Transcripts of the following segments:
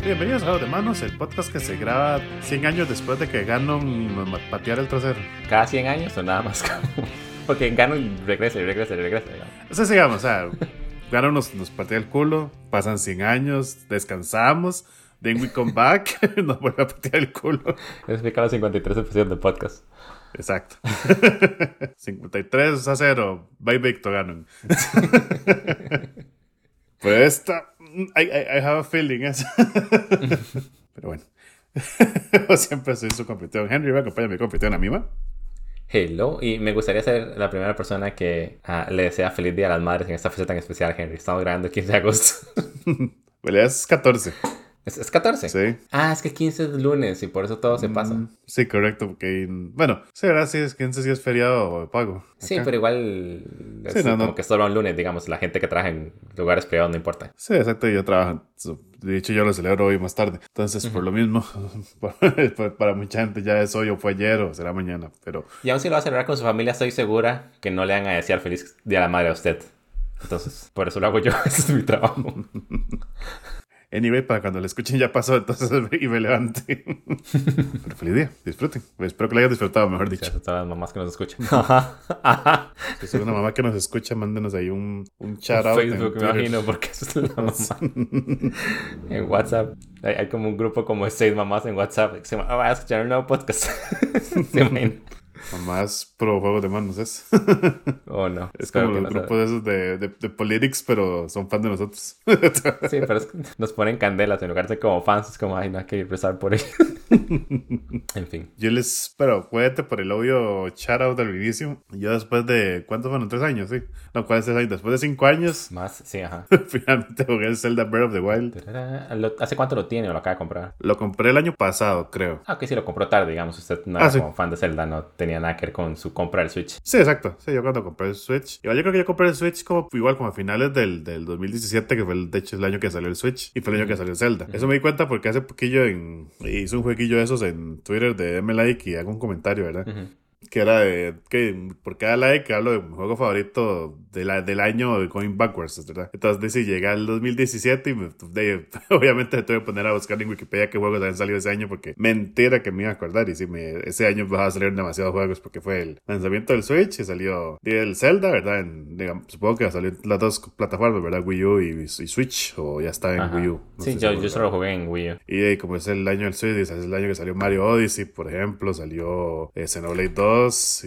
Bienvenidos a Juegos de Manos, el podcast que se graba 100 años después de que Ganon nos pateara el trasero. ¿Cada 100 años o nada más? Porque Ganon regresa, digamos. O sea, sigamos, o sea, Ganon nos patea el culo, pasan 100 años, descansamos, then we come back, nos vuelve a patear el culo. Eso explica la 53 episodios del podcast. Exacto. 53-0, bye Victor Ganon. Pues esta, I have a feeling, pero bueno. Siempre soy su competición. Henry va a acompañar a mi competición a Mima. Hello, y me gustaría ser la primera persona que le desea feliz Día a las Madres en esta fecha tan especial, Henry. Estamos grabando el 15 de agosto. Pues es 14. ¿Es 14? Sí. Ah, es que 15 es lunes y por eso todo se pasa. Sí, correcto, porque... Bueno, sí, ¿verdad? Sí, es 15 sí es feriado o pago. Sí, acá. pero igual es Sí, como que solo un lunes, digos. La gente que trabaja en lugares privados no importa. Sí, exacto, yo trabajo. De hecho, yo lo celebro hoy más tarde. Entonces, por lo mismo, para mucha gente ya es hoy o fue ayer o será mañana, pero... Y aún si lo va a celebrar con su familia, estoy segura que no le van a desear feliz Día a la Madre a usted. Entonces, por eso lo hago yo. Ese es mi trabajo. Anyway, para cuando le escuchen ya pasó, entonces y me levante. Pero feliz día, disfruten. Espero que lo hayan disfrutado, mejor dicho. Gracias a todas las mamás que nos escuchan. Si es una mamá que nos escucha, mándenos ahí un shout out Facebook, me imagino, porque eso es la mamá. En WhatsApp hay como un grupo como de 6 mamás en WhatsApp que se llama, voy a escuchar un nuevo podcast. ¿Se imaginan? Mamás pro juegos de manos, ¿es? Oh, no. Es como los grupos esos de politics, pero son fans de nosotros. Sí, pero es que nos ponen candelas en lugar de como fans. Es como, ay, no hay que rezar por ellos. En fin. Yo les... Pero cuídate por el obvio shout out del inicio. Yo después de... ¿Cuántos fueron? 3 años, sí. No, ¿cuál es 3 años? Después de 5 años. Más, sí, ajá. Finalmente jugué el Zelda Breath of the Wild. ¿Hace cuánto lo tiene o lo acaba de comprar? Lo compré el año pasado, creo. Ah, ok, sí, lo compró tarde, digamos. Usted no era como fan de Zelda, no tenía nada que ver con su compra del Switch. Sí, exacto. Sí, yo cuando compré el Switch. Igual yo creo que yo compré el Switch como a finales del 2017, que fue de hecho el año que salió el Switch. Y fue el año que salió el Zelda. Eso me di cuenta porque hace poquillo hice un jueguillo de esos en Twitter de deme like y hago un comentario, ¿verdad? Que era de que por cada like hablo de mi juego favorito del año going backwards, ¿verdad? Entonces dice, llega el 2017 y obviamente tuve que poner a buscar en Wikipedia qué juegos habían salido ese año porque mentira que me iba a acordar. Y sí, ese año va a salir demasiados juegos porque fue el lanzamiento del Switch y salió el Zelda, ¿verdad? Supongo que salió en las dos plataformas, ¿verdad? Wii U y Switch, o ya está en Wii U. No sí, yo solo jugué en Wii U. Y como es el año del Switch, es el año que salió Mario Odyssey, por ejemplo, salió Xenoblade 2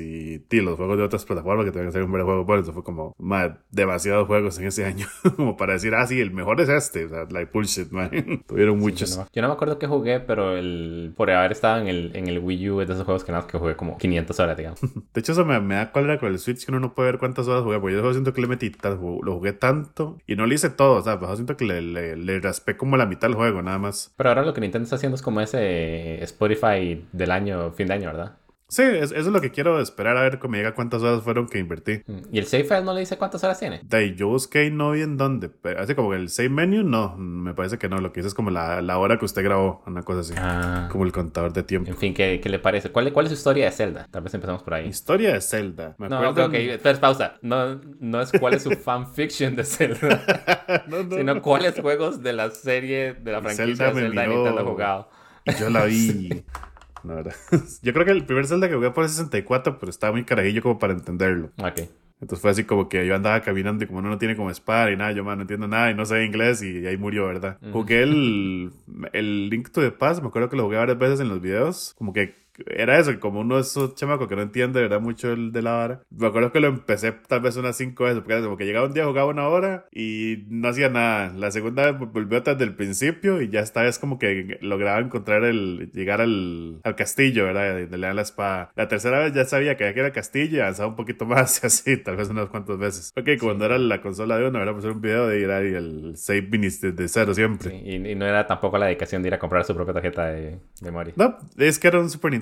y los juegos de otras plataformas que tenían que ser un buen juego. Bueno, eso fue como demasiados juegos en ese año como para decir, sí, el mejor es este. O sea, like bullshit, man. Tuvieron muchos. Yo no me acuerdo qué jugué, pero por haber estado en el Wii U es de esos juegos que nada más que jugué como 500 horas, digamos. De hecho, eso me da cólera con el Switch, que uno no puede ver cuántas horas jugué, porque yo siento que le metí lo jugué tanto y no le hice todo, o sea, yo siento que le raspé como la mitad del juego, nada más. Pero ahora lo que Nintendo está haciendo es como ese Spotify del año, fin de año, ¿verdad? Sí, eso es lo que quiero esperar a ver que me diga cuántas horas fueron que invertí. ¿Y el save file no le dice cuántas horas tiene? Yo busqué y no vi en dónde. Pero así como el save menu, no, me parece que no. Lo que dice es como la hora que usted grabó, una cosa así. Como el contador de tiempo. En fin, ¿qué le parece? ¿Cuál es su historia de Zelda? Tal vez empezamos por ahí. Historia de Zelda. Ok, espera, pausa. No es cuál es su fanfiction de Zelda. Sino cuáles juegos de la serie, de la franquicia de Zelda Nintendo ha jugado. Y yo la vi. No, ¿verdad? Yo creo que el primer Zelda que jugué fue el 64, pero estaba muy carajillo como para entenderlo. Ok. Entonces fue así como que yo andaba caminando y como uno no tiene como espada y nada, yo no entiendo nada y no sé inglés y ahí murió, ¿verdad? Jugué el Link to the Past, me acuerdo que lo jugué varias veces en los videos, como que era eso, como uno es un chamaco que no entiende, ¿verdad? Mucho el de la vara. Me acuerdo que lo empecé tal vez unas 5 veces, porque era como que llegaba un día, jugaba 1 hora y no hacía nada. La segunda vez volvió desde el principio y ya esta vez como que lograba llegar al castillo, ¿verdad? Y le dan la espada. La tercera vez ya sabía que era el castillo y avanzaba un poquito más y así, tal vez unas cuantas veces. Ok, cuando era la consola de uno, ¿verdad? Pues era un video de ir ahí el save finish de cero siempre. Sí, y no era tampoco la dedicación de ir a comprar su propia tarjeta de memoria. No, es que era un Super Nintendo.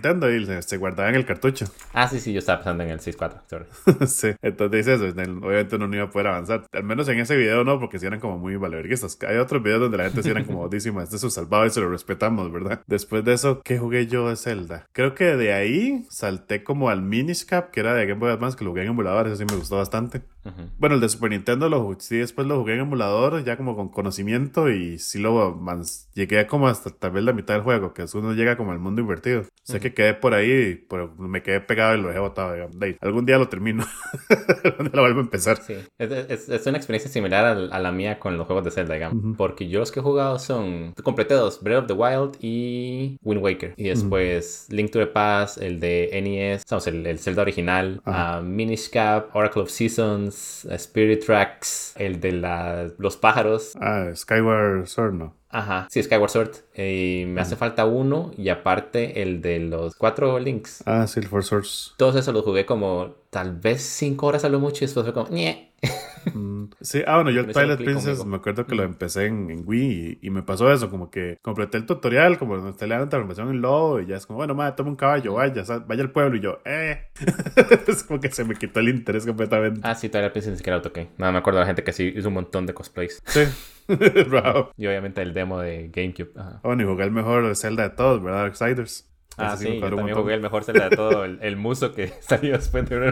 Nintendo y se guardaba en el cartucho. Ah, sí, yo estaba pensando en el 64, sorry. Sí, entonces dice eso, obviamente uno no iba a poder avanzar. Al menos en ese video no, porque si eran como muy valeverguistas. Hay otros videos donde la gente sí eran como, dísima, este es su salvado y se lo respetamos, ¿verdad? Después de eso, ¿qué jugué yo de Zelda? Creo que de ahí salté como al Minish Cap, que era de Game Boy Advance, que lo jugué en emulador, eso sí me gustó bastante. Bueno, el de Super Nintendo sí después lo jugué en emulador, ya como con conocimiento, y sí llegué como hasta tal vez la mitad del juego, que es uno llega como al mundo invertido. Sé que quedé por ahí, pero me quedé pegado y lo dejé botado, digamos. Algún día lo termino. Algún día lo vuelvo a empezar. Sí, es una experiencia similar a la mía con los juegos de Zelda, digamos. Porque yo los que he jugado completé dos, Breath of the Wild y Wind Waker. Y después Link to the Past, el de NES, el Zelda original, Minish Cap, Oracle of Seasons, Spirit Tracks, el de los pájaros. Skyward Sword, ¿no? Ajá, sí, Skyward Sword. Me hace falta uno y aparte el de los 4 Links. Sí, el Four Swords. Todos esos los jugué como tal vez 5 horas a lo mucho y después fue como ¡nie! Sí, bueno, yo el Twilight Princess me acuerdo que lo empecé en Wii y me pasó eso, como que completé el tutorial, como me está le dando transformación en lobo y ya es como, bueno, madre, toma un caballo, vaya al pueblo y yo, es como que se me quitó el interés completamente. Sí, Twilight Princess ni siquiera lo toqué. No, me acuerdo de la gente que sí hizo un montón de cosplays. Sí. Wow. Y obviamente el demo de GameCube. Bueno, y jugué el mejor Zelda de todos, ¿verdad? Darksiders. Sí, yo también jugué el mejor Zelda de todo, el muso que salió después de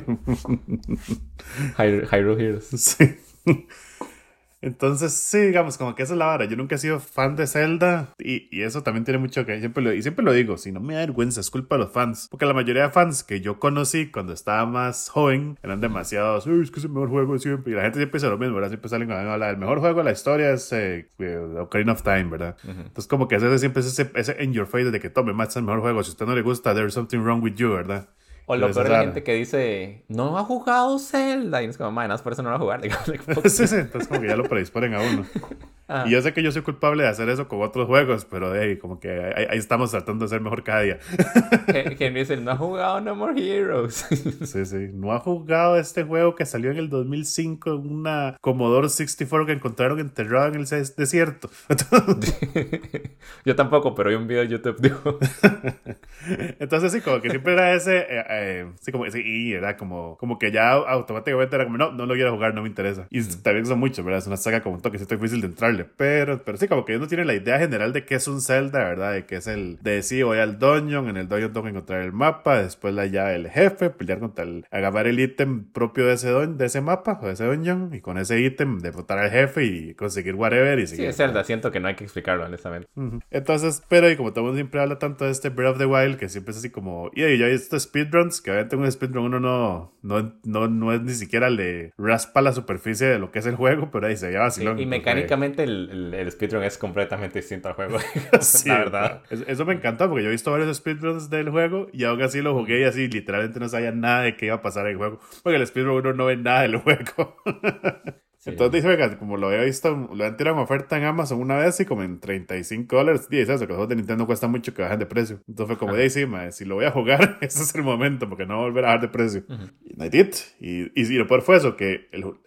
Hyrule Heroes. Sí. Entonces, sí, digamos, como que esa es la vara. Yo nunca he sido fan de Zelda y eso también tiene mucho que... Siempre lo digo, si no me da vergüenza, es culpa de los fans. Porque la mayoría de fans que yo conocí cuando estaba más joven eran demasiados, es que es el mejor juego de siempre. Y la gente siempre dice lo mismo, ¿verdad? Siempre salen con hablar, el mejor juego de la historia es Ocarina of Time, ¿verdad? Entonces, como que siempre es ese in your face de que tome más el mejor juego. Si a usted no le gusta, there's something wrong with you, ¿verdad? O lo peor es la gente que dice, no ha jugado Zelda. Y no es como, nada, por eso no lo va a jugar. Sí, entonces como que ya lo predisponen a uno. Y yo sé que yo soy culpable de hacer eso con otros juegos, pero como que ahí estamos tratando de ser mejor cada día. Henry dice, no ha jugado No More Heroes. Sí, no ha jugado este juego que salió en el 2005 en una Commodore 64 que encontraron enterrado en el desierto. Yo tampoco, pero hay un video de YouTube, digo. Entonces sí, como que siempre era era como que ya automáticamente era como, no lo quiero jugar, no me interesa. Y también son muchos, ¿verdad? Es una saga como un toquecito difícil de entrarle, pero sí, como que uno tiene la idea general de qué es un Zelda, ¿verdad? De que es voy al dungeon, en el dungeon tengo que encontrar el mapa, después la llave del jefe, pelear contra agarrar el ítem propio de ese mapa o de ese dungeon, y con ese ítem derrotar al jefe y conseguir whatever y seguir. Sí, es Zelda, siento que no hay que explicarlo, honestamente. Entonces, pero y como todo el mundo siempre habla tanto de este Breath of the Wild, que siempre es así como, yo he visto speedruns, que obviamente un speedrun uno no es ni siquiera le raspa la superficie de lo que es el juego, pero ahí se veía vacilón. Sí, y mecánicamente el speedrun es completamente distinto al juego. Sí, la verdad. Eso me encantó porque yo he visto varios speedruns del juego y aún así lo jugué y así literalmente no sabía nada de qué iba a pasar en el juego, porque el speedrun uno no ve nada del juego. Sí. Entonces dije, venga, como lo había visto, lo han tirado en oferta en Amazon una vez y como en $35. Y eso, que los juegos de Nintendo cuestan mucho que bajen de precio. Entonces fue como, si lo voy a jugar, ese es el momento, porque no va a volver a bajar de precio. Y I did. Y lo peor fue eso, que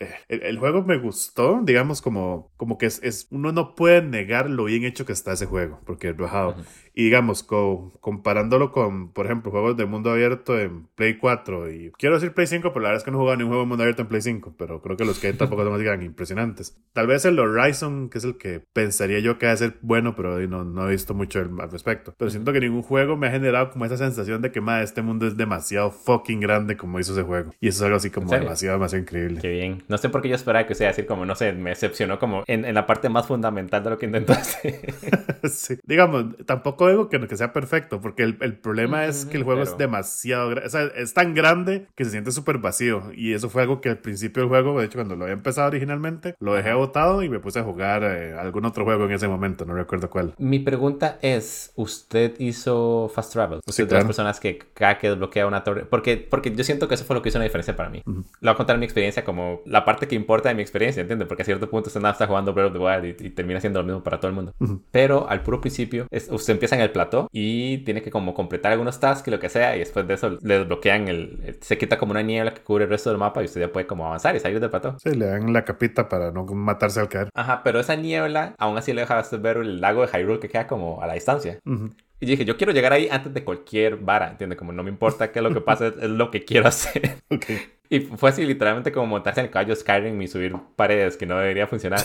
el juego me gustó, digamos, como que uno no puede negar lo bien hecho que está ese juego, porque es bajado. Y digamos, comparándolo con, por ejemplo, juegos de mundo abierto en Play 4 y quiero decir Play 5, pero la verdad es que no he jugado ni un juego de mundo abierto en Play 5, pero creo que los que hay tampoco son más impresionantes. Tal vez el Horizon, que es el que pensaría yo que va a ser bueno, pero no he visto mucho al respecto. Pero siento que ningún juego me ha generado como esa sensación de que este mundo es demasiado fucking grande como hizo ese juego. Y eso es algo así como demasiado increíble. Qué bien. No sé por qué yo esperaba que sea decir como, no sé, me decepcionó como en la parte más fundamental de lo que intentaste. Sí. Digamos, tampoco digo que sea perfecto, porque el problema es que el juego es demasiado grande. O sea, es tan grande que se siente súper vacío. Y eso fue algo que al principio del juego, de hecho, cuando lo había empezado originalmente, lo dejé botado y me puse a jugar algún otro juego en ese momento, no recuerdo cuál. Mi pregunta es, ¿usted hizo Fast Travel? Sí, de las personas que cada que desbloquea una torre, porque yo siento que eso fue lo que hizo una diferencia para mí. Le voy a contar mi experiencia como la parte que importa de mi experiencia, ¿entiendes? Porque a cierto punto usted nada está jugando Breath of the Wild y termina siendo lo mismo para todo el mundo. Pero al puro principio, usted empieza en el plató y tiene que como completar algunos tasks y lo que sea, y después de eso le desbloquean se quita como una niebla que cubre el resto del mapa y usted ya puede como avanzar y salir del plató. Sí, le dan la capita para no matarse al caer. Ajá, pero esa niebla aún así le deja ver el lago de Hyrule que queda como a la distancia. Y dije, yo quiero llegar ahí antes de cualquier vara, ¿entiendes? Como no me importa qué es lo que pase, es lo que quiero hacer. Okay. Y fue así literalmente como montarse en el caballo Skyrim y subir paredes que no debería funcionar.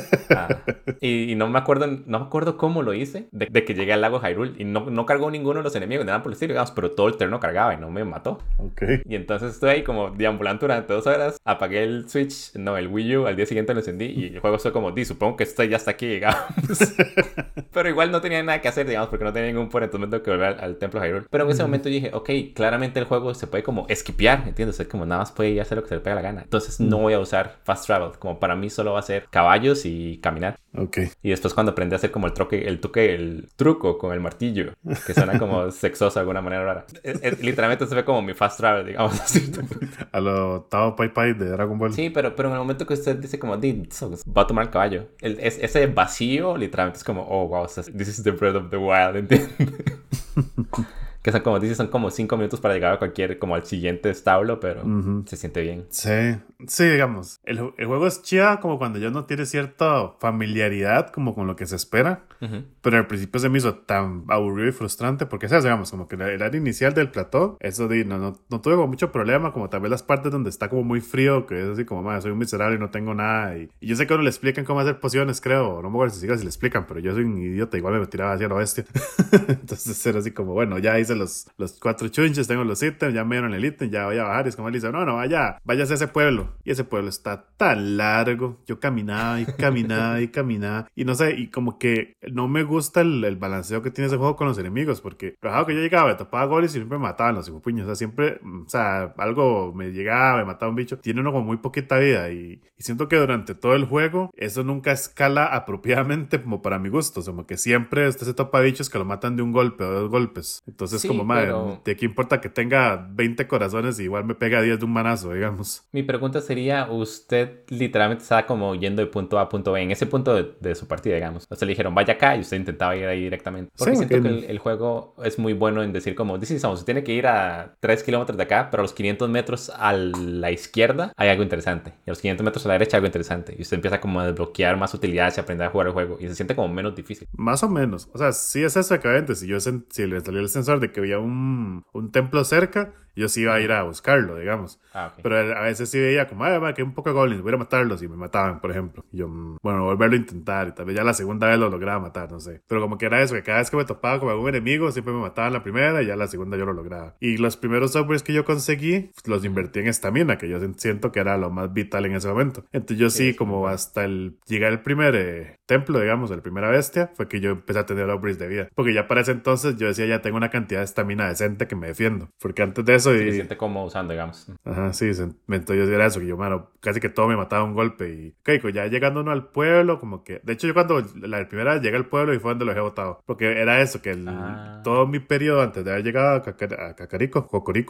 Y no me acuerdo cómo lo hice, de que llegué al lago Hyrule y no cargó ninguno de los enemigos, nada por el estilo, digamos, pero todo el terreno cargaba y no me mató. Okay. Y entonces estuve ahí como deambulando durante 2 horas, apagué el Switch, no, el Wii U, al día siguiente lo encendí y el juego fue como, supongo que esto ya está aquí, digamos. Pero igual no tenía nada que hacer, digamos, porque no tenía ningún poder, entonces me tengo que volver al templo Hyrule. Pero en ese momento dije, ok, claramente el juego se puede como esquipear, ¿entiendes? Es como nada más puede hacer lo que se le pega la gana. Entonces no voy a usar fast travel, como para mí solo va a ser caballos y caminar. Okay. Y después cuando aprendí a hacer como el truco con el martillo, que suena como sexoso de alguna manera rara. Literalmente se ve como mi fast travel, digamos así. A lo Tao Pai Pai de Dragon Ball. Sí, pero en el momento que usted dice como, va a tomar el caballo, ese vacío literalmente es como, oh, wow, this is the breath of the wild, ¿entiendes? Que son como dices, son como 5 minutos para llegar a cualquier, como al siguiente establo, pero se siente bien. Sí, digamos. El juego es chida como cuando ya no tiene cierta familiaridad como con lo que se espera. Pero al principio se me hizo tan aburrido y frustrante porque, ¿sabes? Digamos, como que el área inicial del plató, eso no tuve como mucho problema, como tal vez las partes donde está como muy frío, que es así como, madre, soy un miserable y no tengo nada. Y yo sé que uno le explican cómo hacer pociones, creo. No me acuerdo si le explican, pero yo soy un idiota, igual me tiraba hacia la bestia. Entonces era así como, bueno, ya hice los 4 chunches, tengo los ítems, ya me dieron el ítem, ya voy a bajar. Y es como él dice, no, váyase a ese pueblo. Y ese pueblo está tan largo. Yo caminaba y caminaba y caminaba. Y no sé, y como que no me gusta el balanceo que tiene ese juego con los enemigos, porque lo que yo llegaba, me topaba goles y siempre me mataban los puños. O sea, siempre, algo me llegaba, me mataba un bicho. Tiene uno con muy poquita vida y siento que durante todo el juego eso nunca escala apropiadamente como para mi gusto. O sea, como que siempre usted se topa bichos que lo matan de un golpe o 2 golpes. Entonces, sí, como, madre, pero... ¿de qué importa que tenga 20 corazones y igual me pega 10 de un manazo, digamos? Mi pregunta sería, usted literalmente estaba como yendo de punto A a punto B, en ese punto de su partida, digamos. O sea, le dijeron, vaya acá, y usted intentaba ir ahí directamente. Porque sí, siento que el juego es muy bueno en decir como, dice, se tiene que ir a 3 kilómetros de acá, pero a los 500 metros a la izquierda hay algo interesante. Y a los 500 metros a la derecha hay algo interesante. Y usted empieza como a desbloquear más utilidades y aprender a jugar el juego. Y se siente como menos difícil. Más o menos. O sea, sí es eso exactamente. Si le salió el sensor de que había un templo cerca, yo sí iba a ir a buscarlo, digamos. Okay. Pero a veces sí veía como, que hay un poco de goblins, voy a ir a matarlos, y me mataban, por ejemplo. Y yo, bueno, volverlo a intentar, y tal vez ya la segunda vez lo lograba matar, no sé. Pero como que era eso, que cada vez que me topaba con algún enemigo, siempre me mataban la primera, y ya la segunda yo lo lograba. Y los primeros upgrades que yo conseguí, los invertí en estamina, que yo siento que era lo más vital en ese momento. Entonces yo sí como hasta llegar al primer templo, digamos, la primera bestia, fue que yo empecé a tener upgrades de vida. Porque ya para ese entonces yo decía, ya tengo una cantidad de estamina decente que me defiendo. Porque antes de eso... Sí, se siente como usando, digamos. Ajá, sí, entonces yo era eso, que yo, casi que todo me mataba un golpe. Y, ya llegando uno al pueblo, como que... De hecho, yo cuando la primera vez llegué al pueblo y fue donde lo dejé botado. Porque era eso, que todo mi periodo antes de haber llegado a Cocorico,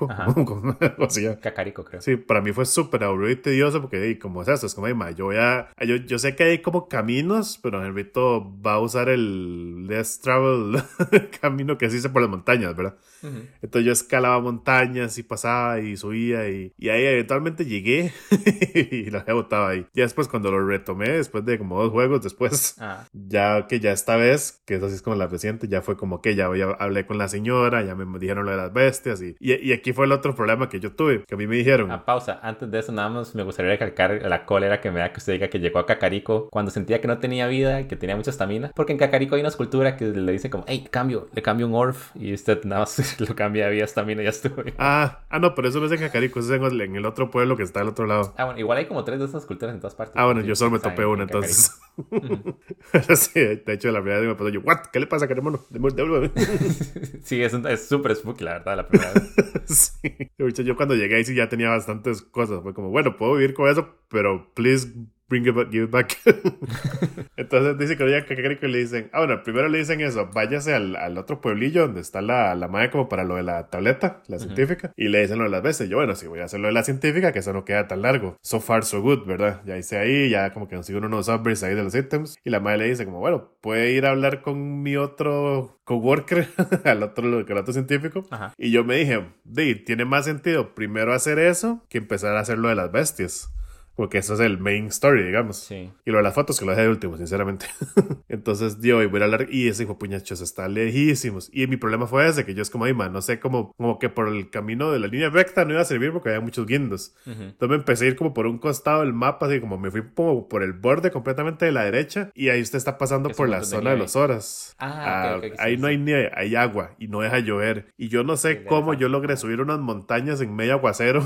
o sea, Cacarico, creo. Sí, para mí fue súper aburrido y tedioso porque, como es eso, es como, yo sé que hay como caminos, pero Henrito va a usar el Less Travel camino que se hice por las montañas, ¿verdad? Entonces yo escalaba montañas y pasaba y subía y ahí eventualmente llegué y la había botado ahí. Ya después cuando lo retomé, después de como 2 juegos después, ya esta vez, que es así es como la reciente, ya fue como que ya hablé con la señora, ya me dijeron lo de las bestias y aquí fue el otro problema que yo tuve, que a mí me dijeron... Pausa, antes de eso nada más me gustaría recalcar la cólera que me da que usted diga que llegó a Cacarico cuando sentía que no tenía vida y que tenía mucha estamina, porque en Cacarico hay una escultura que le dice como, hey, le cambio un orf y usted nada más lo cambia de vida, estamina y ya estuvo. No, pero eso no es en Cacarico, eso es en el otro pueblo que está al otro lado. Bueno, igual hay como 3 de esas esculturas en todas partes. Bueno, yo solo me topé una entonces. Sí, de hecho la primera vez me pasó yo, ¿what? ¿Qué le pasa, Caremono? Devuélveme. Sí, es súper spooky la verdad la primera vez. Sí, yo cuando llegué ahí sí ya tenía bastantes cosas, fue como, bueno, puedo vivir con eso, pero please give it back. Entonces dice que ya que le dicen, bueno, primero le dicen eso, váyase al otro pueblillo donde está la madre como para lo de la tableta, la científica, y le dicen lo de las veces. Yo, bueno, sí, voy a hacer lo de la científica, que eso no queda tan largo. So far, so good, ¿verdad? Ya hice ahí, ya como que consigo unos upgrades ahí de los ítems, y la madre le dice como, bueno, puede ir a hablar con mi otro coworker, al otro científico. Y yo me dije, tiene más sentido primero hacer eso que empezar a hacer lo de las bestias. porque eso es el main story, digamos. Sí. Y lo de las fotos que lo dejé de último, sinceramente. Entonces, voy a hablar, y ese hijo puñachos está lejísimos. Y mi problema fue ese, que yo es como, no sé, como que por el camino de la línea recta no iba a servir porque había muchos guindos. Entonces me empecé a ir como por un costado del mapa, así como me fui como por el borde completamente de la derecha, y ahí usted está pasando por la zona de los horas. Okay, ahí no hay nieve, hay agua y no deja llover. Y yo no sé cómo yo logré subir unas montañas en medio aguacero.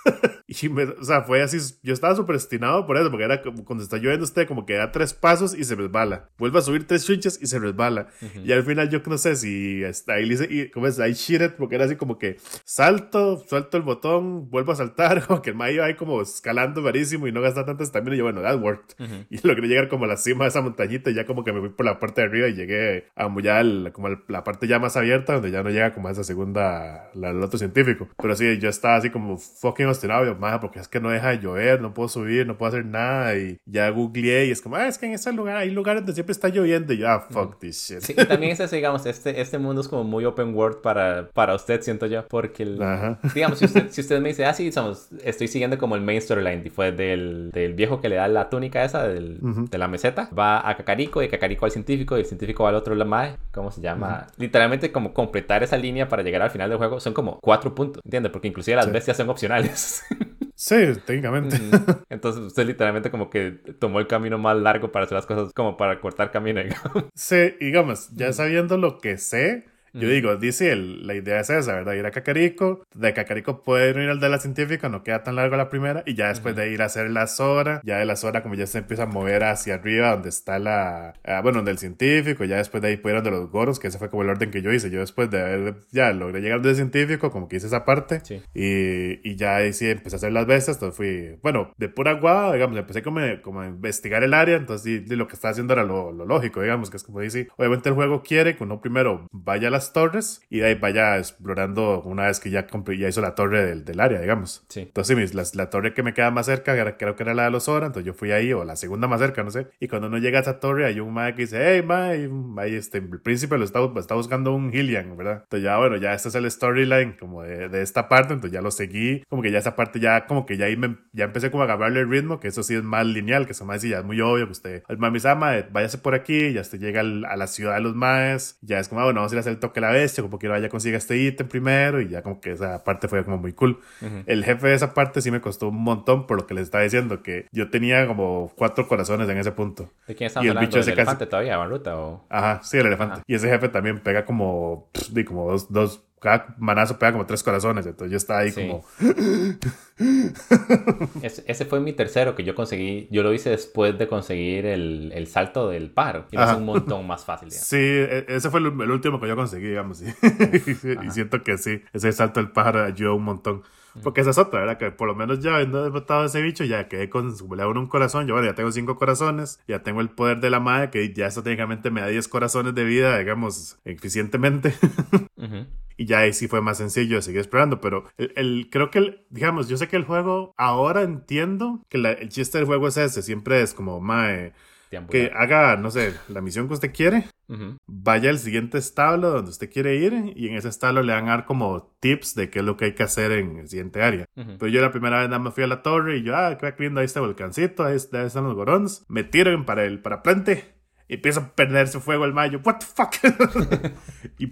Y o sea, fue así, yo estaba súper destinado por eso, porque era como cuando está lloviendo usted como que da 3 pasos y se resbala, vuelve a subir 3 chinches y se resbala, y al final yo no sé si ahí le hice, como es, I cheated, porque era así como que salto, suelto el botón, vuelvo a saltar, como que el mae iba ahí como escalando varísimo y no gasta tanto estamina, y yo bueno, that worked, y logré llegar como a la cima de esa montañita, y ya como que me fui por la parte de arriba y llegué a ya como la parte ya más abierta, donde ya no llega como a esa segunda, el otro científico, pero sí, yo estaba así como fucking obstinado, porque es que no deja de llover, no puedo subir, no puedo hacer nada, y ya googleé y es como, es que en ese lugar hay lugares donde siempre está lloviendo, y yo, fuck this shit. Sí, y también es eso, digamos, este mundo es como muy open world para usted, siento yo, porque digamos, si usted me dice, sí, estoy siguiendo como el main storyline, y fue del viejo que le da la túnica esa de la meseta, va a Kakariko, y Kakariko al científico, y el científico va al otro mae, ¿cómo se llama? Literalmente como completar esa línea para llegar al final del juego son como 4 puntos, ¿entiendes? Porque inclusive las bestias son opcionales. Sí, técnicamente. Entonces usted literalmente como que tomó el camino más largo para hacer las cosas, como para cortar camino, digamos. Sí, digamos, ya sabiendo lo que sé, yo digo, dice la idea es esa, ¿verdad? Ir a Kakariko, de Kakariko pueden ir al de la científica, no queda tan largo la primera, y ya después de ir a hacer la Zora, ya de la Zora como ya se empieza a mover hacia arriba donde está donde el científico, ya después de ahí pudieron de los Goros, que ese fue como el orden que yo hice. Yo después de haber, ya logré llegar del científico, como que hice esa parte, y ya ahí sí empecé a hacer las bestias, entonces fui, bueno, de pura guada, digamos, empecé como a investigar el área, entonces lo que estaba haciendo era lo lógico, digamos, que es como dice, obviamente el juego quiere que uno primero vaya a las torres y de ahí vaya explorando una vez que ya hizo la torre del área, digamos. Sí. Entonces la torre que me queda más cerca creo que era la de los Zora, entonces yo fui ahí, o la segunda más cerca, no sé, y cuando uno llega a esa torre hay un mae que dice, hey mae, ahí el príncipe lo está buscando un Hylian, ¿verdad? Entonces ya bueno, ya este es el storyline como de esta parte, entonces ya lo seguí, como que ya esa parte ya como que ya ahí ya empecé como a agarrarle el ritmo, que eso sí es más lineal, que eso más sí ya es muy obvio, que usted, el mae me dice, váyase por aquí, ya usted llega a la ciudad de los maes, ya es como, bueno, vamos a ir a hacer el toque a la bestia, como que vaya consiga este ítem primero, y ya como que esa parte fue como muy cool. El jefe de esa parte sí me costó un montón, por lo que les estaba diciendo, que yo tenía como 4 corazones en ese punto. ¿De quién estamos hablando? ¿Del elefante todavía, Baruta? ¿O? Ajá, sí, el elefante. Y ese jefe también pega como dos cada manazo pega como 3 corazones, entonces yo estaba ahí como... Ese fue mi tercero que yo conseguí. Yo lo hice después de conseguir el salto del pájaro. Y es un montón más fácil, digamos. Sí, ese fue el último que yo conseguí, digamos. Sí. Y siento que sí, ese salto del pájaro ayudó un montón. Porque esa es otra, ¿verdad? Que por lo menos ya habiendo derrotado a ese bicho, ya quedé con un corazón. Yo, bueno, ya tengo 5 corazones. Ya tengo el poder de la madre, que ya eso técnicamente me da 10 corazones de vida, digamos, eficientemente. Y ya ahí sí fue más sencillo seguir explorando. Pero creo que, digamos, yo sé que el juego, ahora entiendo que el chiste del juego es ese. Siempre es como, que haga, no sé, la misión que usted quiere. Vaya al siguiente establo donde usted quiere ir, y en ese establo le van a dar como tips de qué es lo que hay que hacer en el siguiente área. Pero yo la primera vez nada más fui a la torre y yo, qué lindo, ahí está el volcancito, ahí están los gorons, me tiro en el parapente y empiezo a perder su fuego el mayo. What the fuck. Y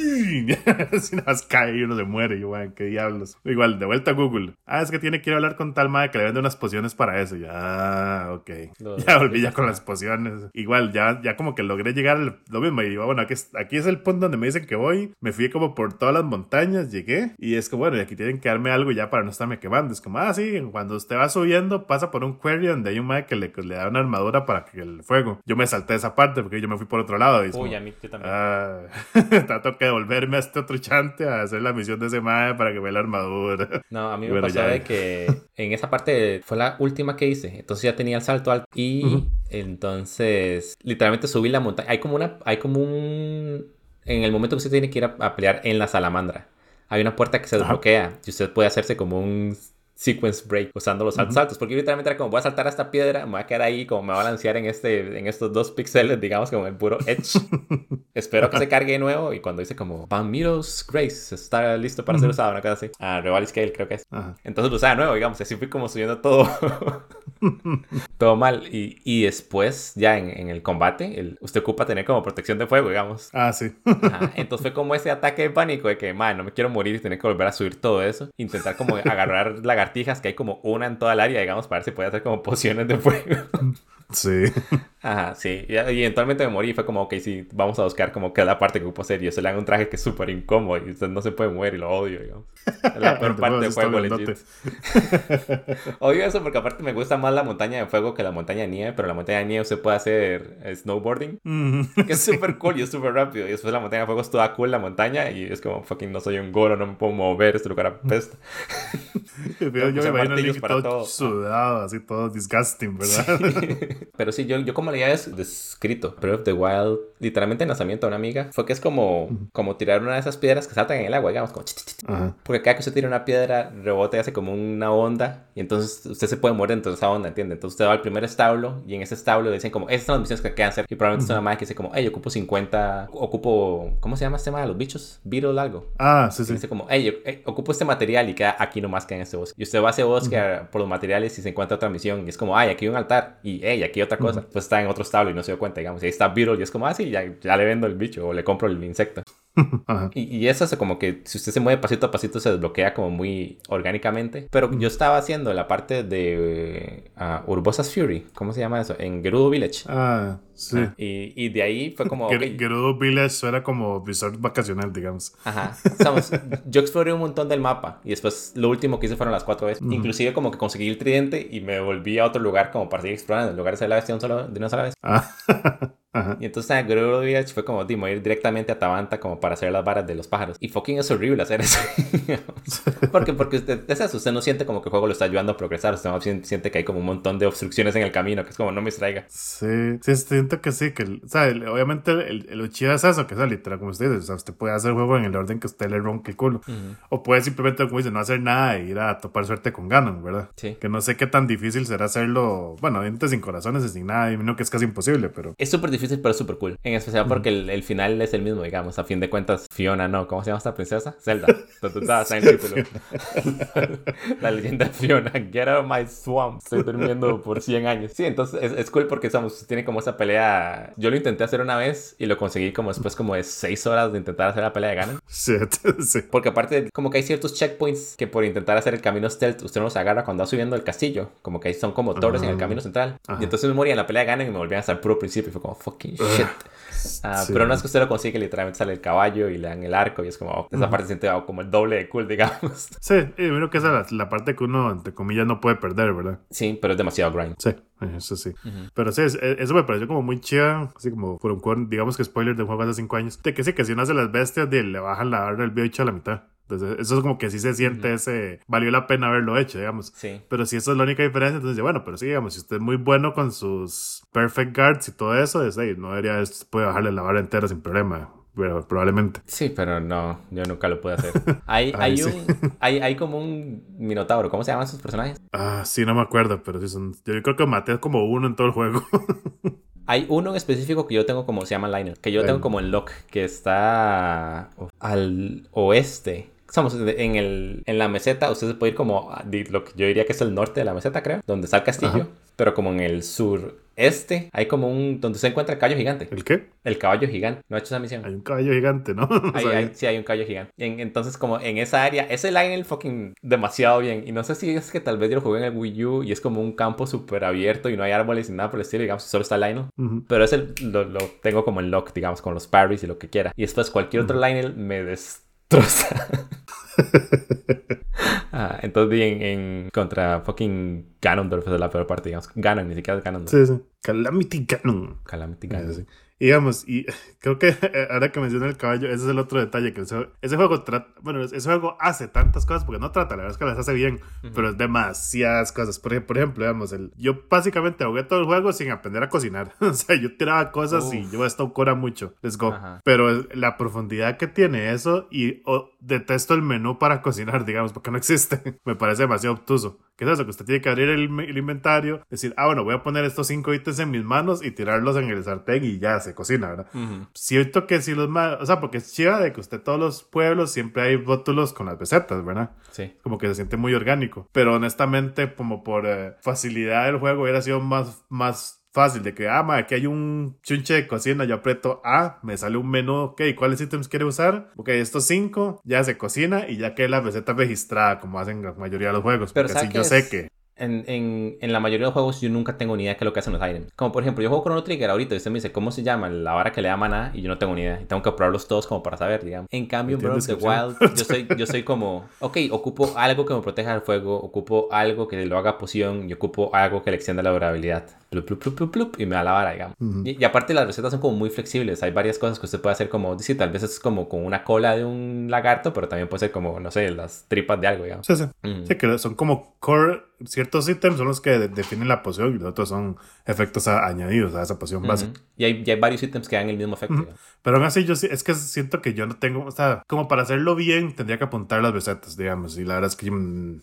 así nada más cae y uno se muere. Y yo, qué diablos. Igual, de vuelta a Google. Es que tiene que ir a hablar con tal madre que le vende unas pociones para eso. Ya, ok. Ya volví ya con las pociones. Igual, ya como que logré llegar a lo mismo. Y digo, bueno, aquí es el punto donde me dicen que voy. Me fui como por todas las montañas, llegué. Y es como, bueno, y aquí tienen que darme algo ya para no estarme quemando. Es como, sí, cuando usted va subiendo, pasa por un quarry donde hay un madre que le da una armadura para que el fuego. Yo me salté esa parte porque yo me fui por otro lado. Y a mí yo también. Trato que devolverme a este otro chante a hacer la misión de ese mae para que vea la armadura. No, a mí me pasó de que en esa parte fue la última que hice. Entonces ya tenía el salto alto y entonces literalmente subí la montaña. Hay como un... En el momento que usted tiene que ir a pelear en la salamandra, hay una puerta que se desbloquea y usted puede hacerse como un sequence break usando los saltos, porque literalmente era como, voy a saltar a esta piedra, me voy a quedar ahí, como me voy a balancear en estos 2 píxeles, digamos, como el puro edge. Espero que se cargue de nuevo, y cuando dice como Palmiros Grace está listo para ser usado, una cosa así. Rival Scale creo que es. Entonces lo usaba de nuevo, digamos, así fui como subiendo todo. Todo mal. Y después, ya en el combate, usted ocupa tener como protección de fuego, digamos. Ah, sí. Ajá. Entonces fue como ese ataque de pánico de que, man, no me quiero morir y tener que volver a subir todo eso. Intentar como agarrar lagartijas, que hay como una en toda el área, digamos, para ver si puede hacer como pociones de fuego. Sí. Ajá, sí. Y eventualmente me morí y fue como, ok, sí, vamos a buscar como que es la parte que ocupo hacer. Y yo se le hago un traje que es súper incómodo y usted no se puede mover y lo odio, digamos. Es la peor parte del juego, legit. Odio eso porque aparte me gusta más la montaña de fuego que la montaña de nieve, pero la montaña de nieve usted puede hacer snowboarding, que es súper cool y es súper rápido. Y después la montaña de fuego es toda cool la montaña y es como, fucking, no soy un goro, no me puedo mover, este lugar apesta. Yo me imagino a Link todo sudado, así todo disgusting, ¿verdad? Sí. Pero sí, yo como le había descrito Breath of the Wild, literalmente el lanzamiento de una amiga, fue que es como tirar una de esas piedras que saltan en el agua, digamos, como porque cada que usted tira una piedra, rebota y hace como una onda, y entonces usted se puede mover dentro de esa onda, ¿entiende? Entonces usted va al primer establo, y en ese establo dicen como, estas son las misiones que quedan cerca, y probablemente es una madre que dice como, hey, ocupo 50, ¿cómo se llama este tema de los bichos? Beetle algo. Ah, sí, sí. Y dice como, hey, ocupo este material y queda aquí nomás que en este bosque. Y usted va a ese bosque por los materiales y se encuentra otra misión, y es como, ay, aquí hay un altar, y hey, aquí hay otra cosa. Pues está en otro establo y no se dio cuenta, digamos, y ahí está Beetle, y es como, sí, ya le vendo el bicho, o le compro el insecto. Y eso es como que si usted se mueve pasito a pasito se desbloquea como muy orgánicamente. Pero yo estaba haciendo la parte de Urbosa's Fury, ¿cómo se llama eso? En Gerudo Village. Ah, sí. Y de ahí fue como... Gerudo Village era como resort vacacional, digamos. Ajá. Yo exploré un montón del mapa y después lo último que hice fueron las 4 veces. Inclusive como que conseguí el tridente y me volví a otro lugar como para seguir explorando. En lugar de hacer la bestia de una sola vez. Ajá. Y entonces en Gerudo Village fue como, ir directamente a Tabanta como para hacer las varas de los pájaros. Y fucking es horrible hacer eso. porque usted no siente como que el juego lo está ayudando a progresar. Usted más bien siente que hay como un montón de obstrucciones en el camino, que es como no me distraiga. Sí, siento que sí, que obviamente lo chido es eso, que es literal como usted dice, o sea, usted puede hacer el juego en el orden que usted le ronque el culo. O puede simplemente, como dice, no hacer nada e ir a topar suerte con Ganon, ¿verdad? Sí. Que no sé qué tan difícil será hacerlo, bueno, obviamente sin corazones y sin nada, y no que es casi imposible, pero... Es súper difícil, pero es súper cool. En especial porque el final es el mismo, digamos. A fin de cuentas, Fiona, no. ¿Cómo se llama esta princesa? Zelda. Está en el título. La leyenda de Fiona. Get out of my swamp. Estoy durmiendo por 100 años. Sí, entonces es cool porque tiene como esa pelea. Yo lo intenté hacer una vez y lo conseguí como después como de 6 horas de intentar hacer la pelea de Ganon. Sí. Porque aparte, como que hay ciertos checkpoints que por intentar hacer el camino stealth, usted no los agarra cuando va subiendo el castillo. Como que ahí son como torres en el camino central. Y entonces me moría en la pelea de Ganon y me volvían hasta el puro principio. Y fue como, fucking shit. Sí. Pero no es que usted lo consigue, literalmente sale el caballo y le dan el arco y es como, esa parte se siente como el doble de cool, digamos. Sí, y creo que esa es la parte que uno, entre comillas, no puede perder, ¿verdad? Sí, pero es demasiado grind. Sí, eso sí. Pero sí, eso me pareció como muy chida, así como digamos que spoiler de un juego hace 5 años, de que sí, que si uno hace las bestias, le bajan la barra del bicho a la mitad. Entonces, eso es como que sí se siente valió la pena haberlo hecho, digamos. Sí. Pero si eso es la única diferencia, entonces, bueno, pero sí, digamos, si usted es muy bueno con sus perfect guards y todo eso, no debería, puede bajarle la barra entera sin problema. Pero probablemente. Sí, pero no, yo nunca lo pude hacer. Hay como un minotauro, ¿cómo se llaman esos personajes? Sí, no me acuerdo, pero sí son, yo creo que maté como uno en todo el juego. Hay uno en específico que yo tengo como, se llama Liner, que yo tengo como en lock, que está al oeste. En la meseta, usted se puede ir como lo que yo diría que es el norte de la meseta, creo, donde está el castillo. Pero como en el sureste, hay como donde se encuentra el caballo gigante. ¿El qué? El caballo gigante. ¿No ha hecho esa misión? Hay un caballo gigante, ¿no? Sí, hay un caballo gigante. Entonces, como en esa área, ese Lionel fucking demasiado bien. Y no sé si es que tal vez yo lo jugué en el Wii U y es como un campo súper abierto y no hay árboles ni nada por el estilo, digamos, solo está Lionel. Pero ese lo tengo como en lock, digamos, con los parries y lo que quiera. Y después cualquier otro Lionel me destroza. Entonces en contra fucking Ganondorf es la peor parte, digamos. Ganon, ni siquiera es Ganondorf. Sí. Calamity Ganon. Sí. Y digamos, y creo que ahora que mencioné el caballo, ese es el otro detalle, que ese juego hace tantas cosas, porque no trata, la verdad es que las hace bien, pero es demasiadas cosas. Por ejemplo, digamos, yo básicamente jugué todo el juego sin aprender a cocinar. O sea, yo tiraba cosas y yo esto cura mucho. Let's go. Pero la profundidad que tiene eso, y detesto el menú para cocinar, digamos, porque no existe. existe. Me parece demasiado obtuso. ¿Qué es eso? Que usted tiene que abrir el inventario, decir, bueno, voy a poner estos 5 ítems en mis manos y tirarlos en el sartén y ya se cocina, ¿verdad? Siento que si o sea, porque es chiva de que usted todos los pueblos siempre hay rótulos con las recetas, ¿verdad? Sí. Como que se siente muy orgánico. Pero honestamente, como por facilidad del juego, hubiera sido más fácil de que, aquí hay un chunche de cocina, yo aprieto me sale un menú, ok, ¿cuáles ítems quiere usar? Ok, estos 5, ya se cocina y ya queda la receta registrada, como hacen la mayoría de los juegos. Pero porque así yo sé que... En la mayoría de los juegos yo nunca tengo ni idea de qué es lo que hacen los items. Como por ejemplo, yo juego Chrono Trigger ahorita y usted me dice cómo se llama la vara que le da maná y yo no tengo ni idea. Y tengo que probarlos todos como para saber, digamos. En cambio, en Breath of the Wild, yo soy como, ok, ocupo algo que me proteja del fuego, ocupo algo que lo haga poción y ocupo algo que le extienda la durabilidad. Plup, plup, plup, plup, plup, y me da la vara, digamos. Y aparte las recetas son como muy flexibles. Hay varias cosas que usted puede hacer como, sí, tal vez es como con una cola de un lagarto, pero también puede ser como, no sé, las tripas de algo, digamos. Sí. Sí, que son como core, ciertos ítems son los que definen la poción y los otros son efectos añadidos a esa poción base. Y hay varios ítems que dan el mismo efecto. Pero aún así, es que siento que yo no tengo, o sea, como para hacerlo bien, tendría que apuntar las recetas, digamos, y la verdad es que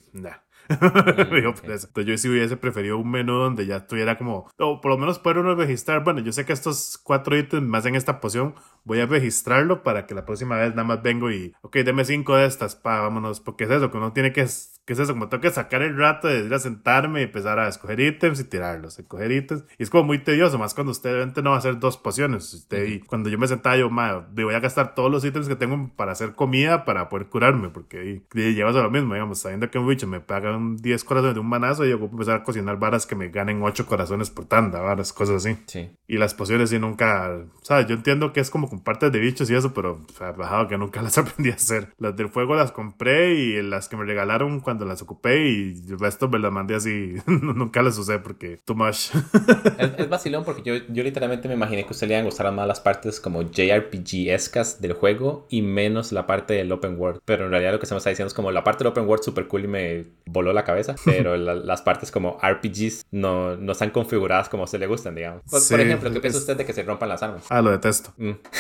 Entonces yo sí hubiese preferido un menú donde ya estuviera como, o por lo menos poder uno registrar, bueno, yo sé que estos 4 ítems más en esta poción, voy a registrarlo para que la próxima vez nada más vengo y, ok, deme 5 de estas, vámonos, porque es eso, que uno tiene que ¿qué es eso? Como tengo que sacar el rato de ir a sentarme y empezar a escoger ítems y tirarlos, escoger ítems. Y es como muy tedioso, más cuando usted obviamente no va a hacer 2 pociones. Y cuando yo me sentaba, yo, voy a gastar todos los ítems que tengo para hacer comida para poder curarme, porque llevas a lo mismo, digamos, sabiendo que un bicho me pagan 10 corazones de un manazo y yo puedo empezar a cocinar varas que me ganen 8 corazones por tanda, varas, cosas así. Sí. Y las pociones sí nunca, ¿sabes? Yo entiendo que es como con partes de bichos y eso, pero bajado que nunca las aprendí a hacer. Las del fuego las compré y las que me regalaron cuando las ocupé y el resto me las mandé así. Nunca las usé porque too much. Es vacilón porque yo literalmente me imaginé que a usted le iban a gustar más las partes como JRPG-escas del juego y menos la parte del open world. Pero en realidad lo que se me está diciendo es como la parte del open world super cool y me voló la cabeza, pero las partes como RPGs no están configuradas como a usted le gustan, digamos. Sí, por ejemplo, ¿qué piensa usted de que se rompan las armas? Lo detesto.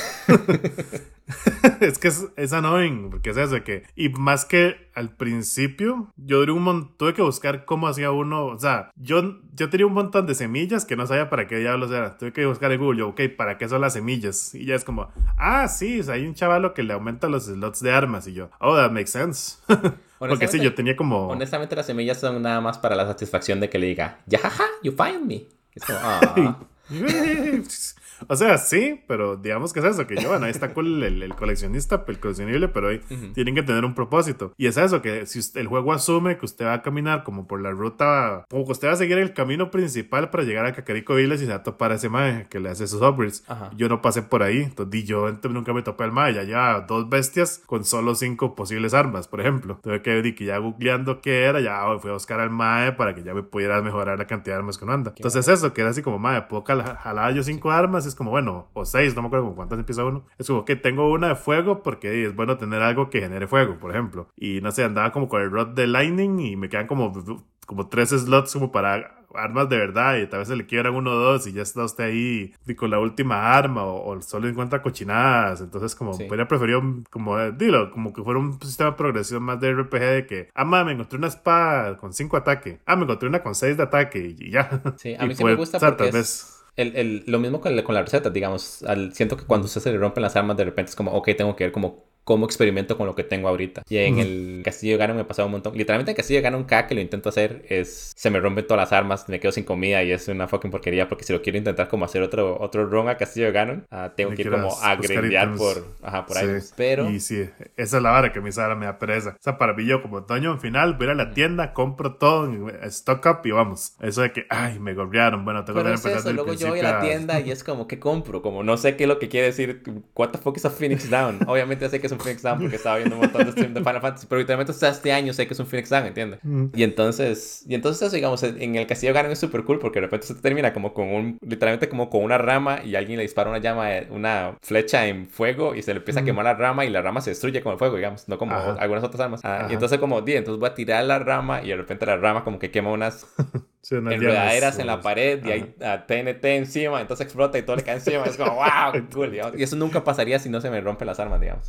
Es que es annoying, porque es eso que... Y más que al principio, yo tuve que buscar cómo hacía uno... O sea, yo tenía un montón de semillas que no sabía para qué diablos era. Tuve que buscar en Google, ok, ¿para qué son las semillas? Y ya es como, sí, o sea, hay un chavalo que le aumenta los slots de armas. Y yo, that makes sense. Porque sí, yo tenía como... Honestamente, las semillas son nada más para la satisfacción de que le diga, yajaja, you find me. Es como, O sea, sí, pero digamos que es eso, que yo, ahí está cool el coleccionista, el coleccionible, pero ahí tienen que tener un propósito. Y es eso, que si el juego asume que usted va a caminar como por la ruta, como que usted va a seguir el camino principal para llegar a Kakariko Village y se va a topar a ese mae que le hace sus upgrades. Yo no pasé por ahí, entonces yo nunca me topé al mae, ya llevaba 2 bestias con solo 5 posibles armas, por ejemplo. Tuve que ya googleando qué era, ya fui a buscar al mae para que ya me pudiera mejorar la cantidad de armas que uno anda. Entonces eso, que era así como, mae, puedo jalar yo 5 armas, es como, bueno, o 6, no me acuerdo con cuántas empieza uno. Es como que tengo una de fuego porque es bueno tener algo que genere fuego, por ejemplo. Y no sé, andaba como con el rod de lightning y me quedan como 3 slots como para armas de verdad y tal vez se le quiebran 1 o 2 y ya está usted ahí con la última arma o solo encuentra cochinadas. Entonces como hubiera preferido como que fuera un sistema de progresión más de RPG de que me encontré una espada con 5 ataque, me encontré una con 6 de ataque y ya. Sí, a mí sí me gusta porque lo mismo con la receta, digamos. Siento que cuando a usted se le rompen las armas, de repente es como, ok, tengo que ver cómo experimento con lo que tengo ahorita. Y en el Castillo de Ganon me pasaba un montón. Literalmente en el Castillo de Ganon, cada que lo intento hacer se me rompen todas las armas, me quedo sin comida y es una fucking porquería porque si lo quiero intentar como hacer otro run a Castillo de Ganon, tengo que ir como a grindear por ahí. Pero... Y sí, esa es la vara que a mí ahora me da pereza. O sea, para mí yo como Toño, al final voy a la tienda, compro todo, stock up y vamos. Eso de que, me gorrearon, bueno, tengo que empezar desde el luego yo voy a la tienda y es como, ¿qué compro? Como no sé qué es lo que quiere decir, what the fuck is a Phoenix Down? Obviamente sé que es un Phoenix Down porque estaba viendo un montón de streams de Final Fantasy, pero literalmente hasta este año sé que es un Phoenix Down, ¿entiendes? Y entonces eso, digamos, en el Castillo Ganon es súper cool porque de repente se termina como literalmente como con una rama y alguien le dispara una flecha en fuego y se le empieza a quemar la rama y la rama se destruye con el fuego, digamos, no como algunas otras armas. Y entonces entonces voy a tirar la rama y de repente la rama como que quema unas enredaderas en la pared y hay TNT encima, entonces explota y todo le cae encima. Es como, wow, cool, digamos. Y eso nunca pasaría si no se me rompen las armas, digamos.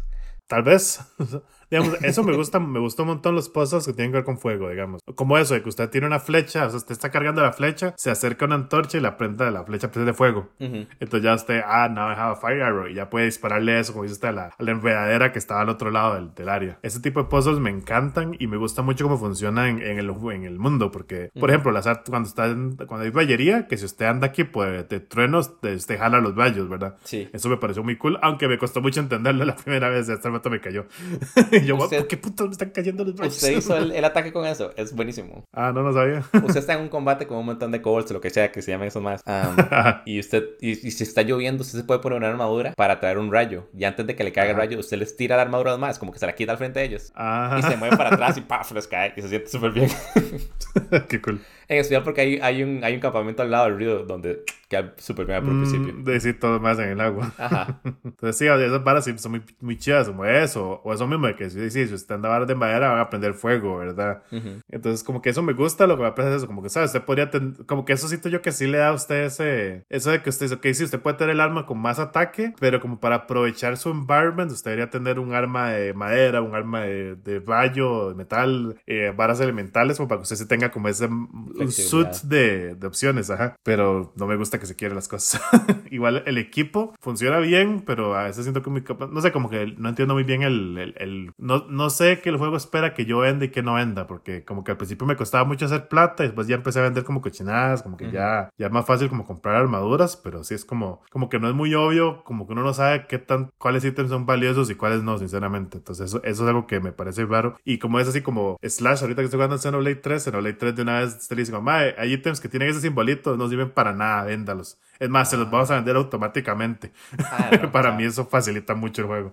Tal vez. Digamos, eso me gustó un montón los puzzles que tienen que ver con fuego, digamos. Como eso, de que usted tiene una flecha, o sea, usted está cargando la flecha, se acerca una antorcha y la prenda de la flecha prende fuego. Entonces ya usted, now I have a fire arrow, y ya puede dispararle eso, como dice usted, a la enredadera que estaba al otro lado del área. Ese tipo de puzzles me encantan y me gusta mucho cómo funciona en el mundo, porque, por ejemplo, cuando hay vallería, que si usted anda aquí, pues, de truenos, usted jala los vallos, ¿verdad? Sí. Eso me pareció muy cool, aunque me costó mucho entenderlo la primera vez, hasta el rato me cayó. Y yo, ¿por qué puto me están cayendo los vallos? Usted hizo el ataque con eso, es buenísimo. No sabía. Usted está en un combate con un montón de kobolds o lo que sea que se llamen esos más. Y si está lloviendo, usted se puede poner una armadura para traer un rayo. Y antes de que le caiga el rayo, usted les tira la armadura más, como que se la quita al frente de ellos. Y se mueve para atrás y ¡paf! Les cae y se siente súper bien. Qué cool. En especial porque hay un campamento al lado del río donde queda súper bien por principio. De sí, todo más en el agua. Ajá. Entonces sí, esas varas sí son muy, muy chidas, como eso. O eso mismo de que si usted anda varas de madera van a prender fuego, ¿verdad? Entonces como que eso me gusta, lo que me parece es eso, como que, ¿sabes? Usted podría como que eso siento yo que sí le da a usted eso de que usted dice, ok, sí, usted puede tener el arma con más ataque, pero como para aprovechar su environment, usted debería tener un arma de madera, un arma de rayo, de metal, varas elementales, como para que usted se tenga como ese un suit de opciones, ajá. Pero no me gusta que se quieran las cosas. Igual el equipo funciona bien, pero a veces siento que no sé, como que no entiendo muy bien no sé qué el juego espera que yo venda y que no venda, porque como que al principio me costaba mucho hacer plata y después ya empecé a vender como cochinadas, como que ya es más fácil como comprar armaduras, pero sí es como que no es muy obvio, como que uno no sabe cuáles ítems son valiosos y cuáles no, sinceramente. Entonces eso es algo que me parece raro. Y como es así como Slash, ahorita que estoy jugando en Xenoblade 3 de una vez te dice como, hay ítems que tienen ese simbolito, no sirven para nada, véndalos. Es más, se los vamos a vender automáticamente. No, para mí eso facilita mucho el juego.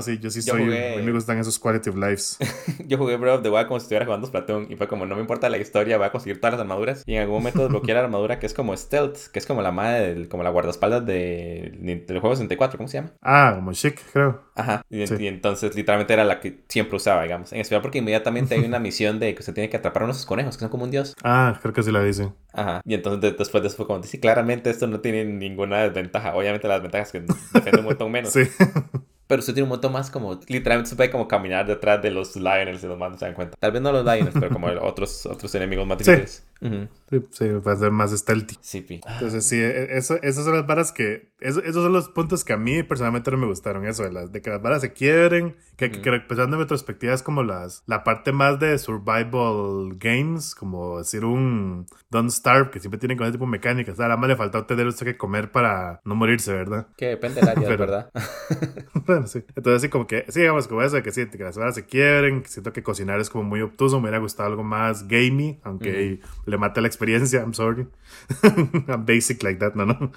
Me gustan esos quality of lives. Yo jugué Breath of the Wild como si estuviera jugando Splatoon y fue como, no me importa la historia, voy a conseguir todas las armaduras y en algún momento desbloqueé la armadura que es como Stealth, que es como la madre, como la guardaespaldas del juego 64, ¿cómo se llama? Como Chic, creo. Ajá, y entonces literalmente era la que siempre usaba, digamos. En especial porque inmediatamente hay una misión de que usted tiene que atrapar a unos conejos que son como un dios. Creo que sí la dice. Ajá, y entonces después de eso fue como, sí, claramente esto no tiene ninguna desventaja. Obviamente las ventajas que defiende un montón menos. Sí. Pero usted tiene un montón más como, literalmente se puede como caminar detrás de los Lionels y los más no se dan cuenta. Tal vez no los Lionels, pero como otros enemigos más difíciles. Sí, va a ser más stealthy. Sí, pi. Entonces sí, esas son las varas que... Esos son los puntos que a mí personalmente no me gustaron. Eso, de que las varas se quiebren. Que empezando en retrospectiva es como la parte más de survival games. Como decir un Don't Starve, que siempre tienen con ese tipo de mecánicas. Nada más le faltó tener usted que comer para no morirse, ¿verdad? Que depende del área, ¿verdad? Bueno, sí. Entonces sí, como que... Sí, digamos como eso, de que sí, que las varas se quiebren. Que siento que cocinar es como muy obtuso. Me hubiera gustado algo más gamey. Aunque le mata la experiencia, I'm sorry. I'm basic like that, no.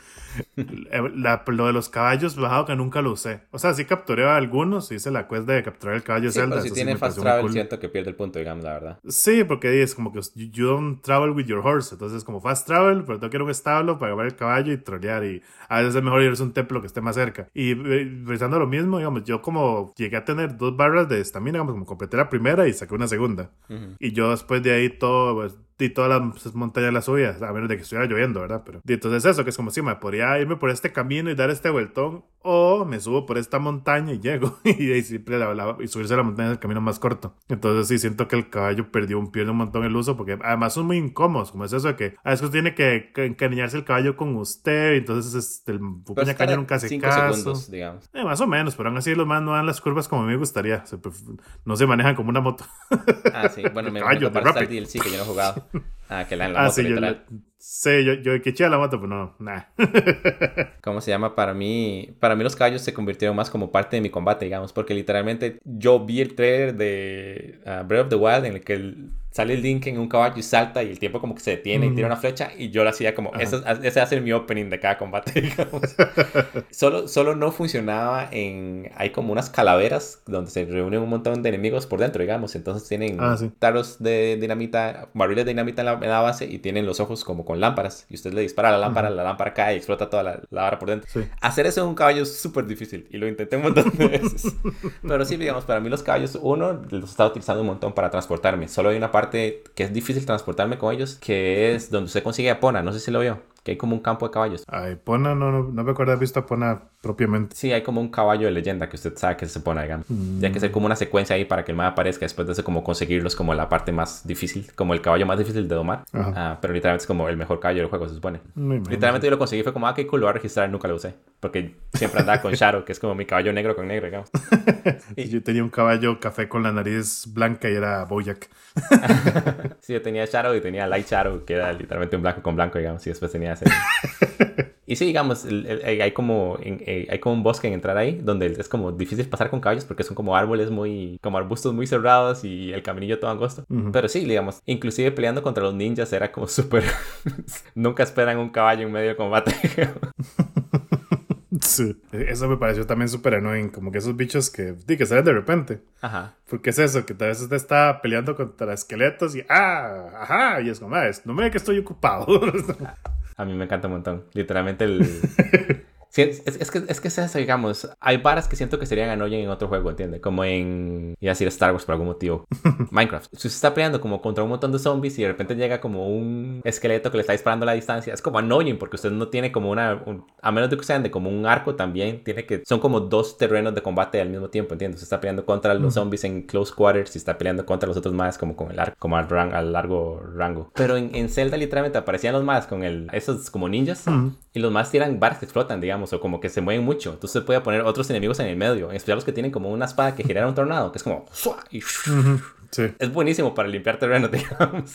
Lo de los caballos bajado que nunca lo usé. O sea, sí capturé a algunos, hice la quest de capturar el caballo sí, Zelda. Pero si tiene fast travel, cool. Siento que pierde el punto, digamos, la verdad. Sí, porque es como que you don't travel with your horse. Entonces, como fast travel, pero tengo que ir a un establo para llevar el caballo y trolear. Y a veces es mejor irse a un templo que esté más cerca. Y pensando lo mismo, digamos, yo como llegué a tener 2 barras de estamina, digamos, como completé la primera y saqué una segunda. Y yo después de ahí y todas las montañas las subía, a menos de que estuviera lloviendo, ¿verdad? Pero y entonces eso, que es como si me podría irme por este camino y dar este vueltón, o me subo por esta montaña y llego, y ahí siempre y subirse a la montaña es el camino más corto. Entonces sí, siento que el caballo pierde un montón el uso, porque además son muy incómodos, como es eso de que a veces tiene que encariñarse el caballo con usted, y entonces el puña caña nunca hace 5 caso. segundos, digamos. Más o menos, pero aún así los más no dan las curvas como a mí me gustaría, no se manejan como una moto. Sí, bueno, me imagino para estar DLC que yo no he jugado. Que la en la moto, sí, literal. Yo que eché a la moto, pues no, nah. ¿Cómo se llama? Para mí los caballos se convirtieron más como parte de mi combate, digamos, porque literalmente yo vi el trailer de Breath of the Wild en el que sale el Link en un caballo y salta y el tiempo como que se detiene y tira una flecha y yo lo hacía como, ese va a ser mi opening de cada combate, digamos. Solo no funcionaba hay como unas calaveras donde se reúnen un montón de enemigos por dentro, digamos, entonces tienen taros de dinamita, barriles de dinamita en la base y tienen los ojos como con lámparas y usted le dispara a la lámpara cae y explota toda la vara por dentro. Hacer eso en un caballo es súper difícil y lo intenté un montón de veces. Pero sí, digamos, para mí los caballos, los estaba utilizando un montón para transportarme. Solo hay una parte que es difícil transportarme con ellos, que es donde usted consigue Epona, no sé si lo vio. que hay como un campo de caballos. Ay, Pona, no me acuerdo haber visto a Pona propiamente. Sí, hay como un caballo de leyenda que usted sabe que se pone, digamos. Ya que hacer como una secuencia ahí para que el mapa aparezca después de eso, como conseguirlos como la parte más difícil, como el caballo más difícil de domar. Pero literalmente es como el mejor caballo del juego, se supone. Literalmente yo lo conseguí, fue como, qué cool, lo voy a registrar, nunca lo usé. Porque siempre andaba con Shadow, que es como mi caballo negro con negro, digamos. Yo tenía un caballo café con la nariz blanca y era Bojack. Sí, yo tenía Shadow y tenía Light Shadow, que era literalmente un blanco con blanco, digamos, y después tenía ese. Y sí, digamos, hay como un bosque en entrar ahí, donde es como difícil pasar con caballos porque son como árboles como arbustos muy cerrados y el caminillo todo angosto. Pero sí, digamos, inclusive peleando contra los ninjas era como súper... Nunca esperan un caballo en medio de combate. Sí. Eso me pareció también súper annoying, como que esos bichos que salen de repente. Ajá. Porque es eso, que tal vez usted está peleando contra esqueletos y ajá, y es como, no me ve que estoy ocupado. A mí me encanta un montón. Literalmente Sí, es que es eso, digamos. Hay varas que siento que serían annoying en otro juego, ¿entiendes? Como iba a decir Star Wars por algún motivo. Minecraft. Si usted está peleando como contra un montón de zombies y de repente llega como un esqueleto que le está disparando a la distancia, es como annoying porque usted no tiene como a menos de que sean de como un arco también, son como dos terrenos de combate al mismo tiempo, ¿entiendes? Usted está peleando contra los zombies en close quarters y está peleando contra los otros más como con el arco, como al largo rango. Pero en Zelda literalmente aparecían los más con esos como ninjas y los más tiran varas que explotan, digamos, o como que se mueven mucho. Entonces se puede poner otros enemigos en el medio, en especial los que tienen como una espada que genera un tornado, que es como y sí. Es buenísimo para limpiar terreno, digamos.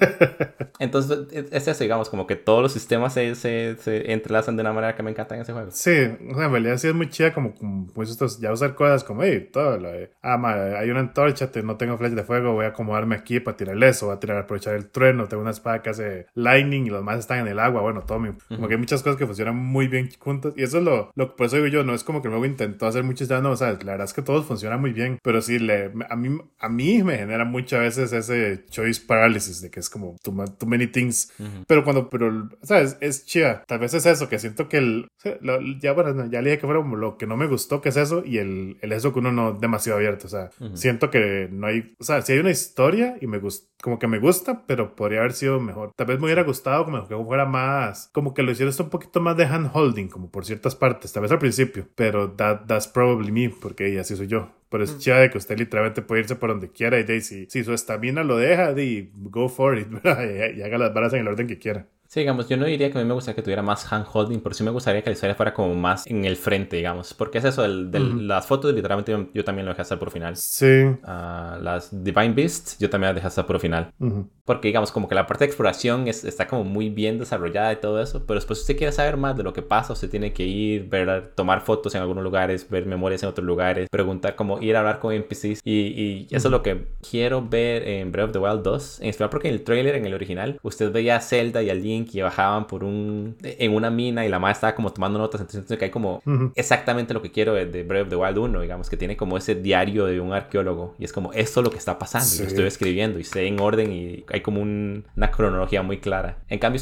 Entonces es eso, digamos, como que todos los sistemas se entrelazan de una manera que me encanta en ese juego. Sí, o sea, en realidad sí es muy chida como estos, ya usar cosas como, todo lo de, hay una antorcha, no tengo flecha de fuego, voy a acomodarme aquí para tirarle eso, voy a aprovechar el trueno, tengo una espada que hace lightning y los más están en el agua, bueno, como que hay muchas cosas que funcionan muy bien juntas y eso es por eso digo yo, no es como que luego intentó hacer muchos daños, o sea, la verdad es que todos funcionan muy bien, pero sí, a mí me genera muchas veces ese choice paralysis de que es como too many things, pero ¿sabes? Es chida, tal vez es eso, que siento que ya le dije que fuera como lo que no me gustó, que es eso, y el eso que uno no demasiado abierto, o sea, siento que no hay, o sea, si hay una historia y como que me gusta, pero podría haber sido mejor. Tal vez me hubiera gustado como que fuera más, como que lo hiciera esto un poquito más de hand holding, como por ciertas partes, tal vez al principio, pero that's probably me, porque así soy yo. Pero es chida de que usted literalmente puede irse por donde quiera y si su estamina lo deja, go for it, y haga las balas en el orden que quiera. Sí, digamos, yo no diría que a mí me gustaría que tuviera más handholding, pero sí me gustaría que la historia fuera como más en el frente, digamos. Porque es eso, las fotos literalmente yo también lo dejé hasta por final. Sí. Las Divine Beasts yo también las dejé hasta por final. Porque digamos, como que la parte de exploración está como muy bien desarrollada y todo eso, pero después si usted quiere saber más de lo que pasa, usted tiene que ir, tomar fotos en algunos lugares, ver memorias en otros lugares, preguntar, como ir a hablar con NPCs y eso es lo que quiero ver en Breath of the Wild 2, en especial porque en el trailer, en el original, usted veía a Zelda y a Link que bajaban en una mina y la madre estaba como tomando notas, entonces que hay como exactamente lo que quiero de Breath of the Wild 1, digamos, que tiene como ese diario de un arqueólogo y es como esto es lo que está pasando, y lo estoy escribiendo y sé en orden y hay como una cronología muy clara. En cambio,